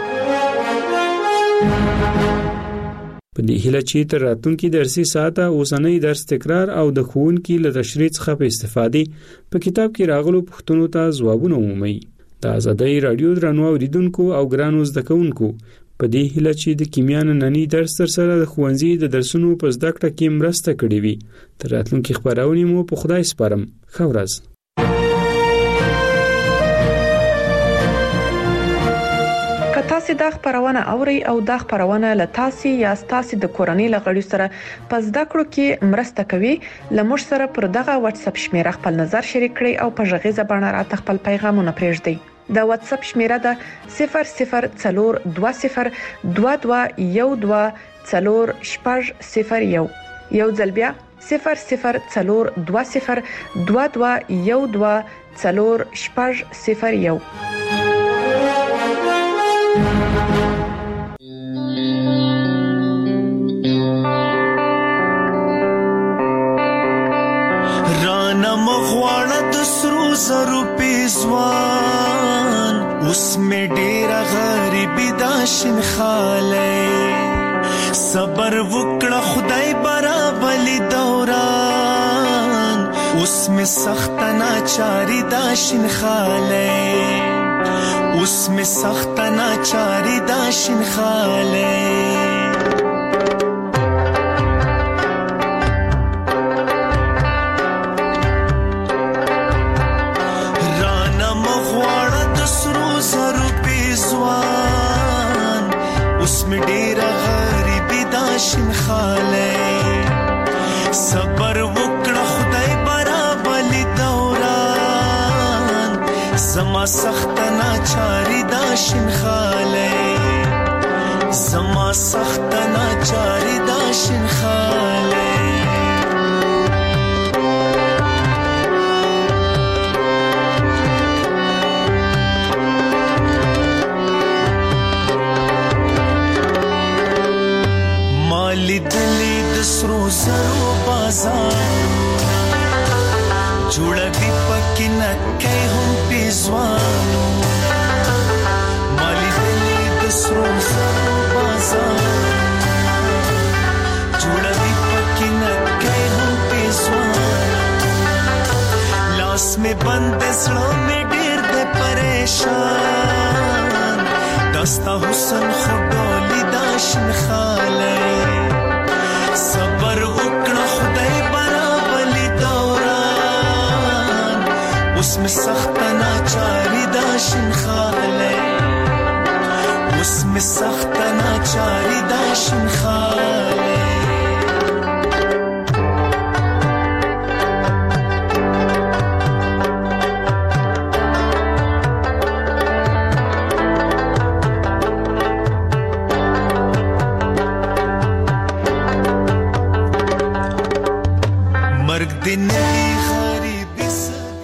په دې هیله چې تر راتلونکي درسي ساعت اوسنۍ درس تکرار او د ښوونکي له تشریح څخه په استفادې په کتاب کې راغلو پوښتنو ته ځوابونه ومومئ. د ازادي رادیو درنو اوریدونکو او ګرانو زده کوونکو په دې هیله چې د کیمیا نننی درس تر سره د ښوونځي د درسونو په زده کړه کې مرسته کړې وي. تر راتلونکي خبرونه مو په خدای سپارم. ښه ورځ. که تاسو دا خبرونه اورئ او دا خبرونه له تاسو یا تاسو د کورنۍ لغړي سره په زده کړو کې مرسته کوي، لمر سره پر دغه واتس اپ شمیره خپل نظر شریک کړئ او په ژغې زبانه راته خپل پیغامونه پرېږدئ. د واتس اپ شمیره ده صفر صفر څلور دوه صفر دوه دوه یو دوه څلور شپږ صفر یو. یو ځل بیا صفر صفر څلور دوه صفر دوه دوه یو دوه څلور شپږ صفر یو. رانا مغواړه د سرو زرو پیزوان اوس می ډیره غریبی دا شین خاله صبر وکړه خدای برابلی دوران اوس می سخت ناچاری دا شین خاله اوس می سخت ناچاری دا شین خاله شین خاله صبر وکړه خدای برابلی دوران زما سخت ناچاری دا شین خاله زما سخت ناچاری دا شین خاله پکې نکې هم پیزوانو مالی دلی د سرو زرو بازار جوړوي پکې نکې هم پیزوانو لاس میں بند زړه مې ډېر دې پریشان دستا حسن خډولي دا شنخاله صبر وکړه خدای برابرلی دوران اوس مې سخت ناچاري دا شنخاله اوس مې سخت ناچاري دا شنخاله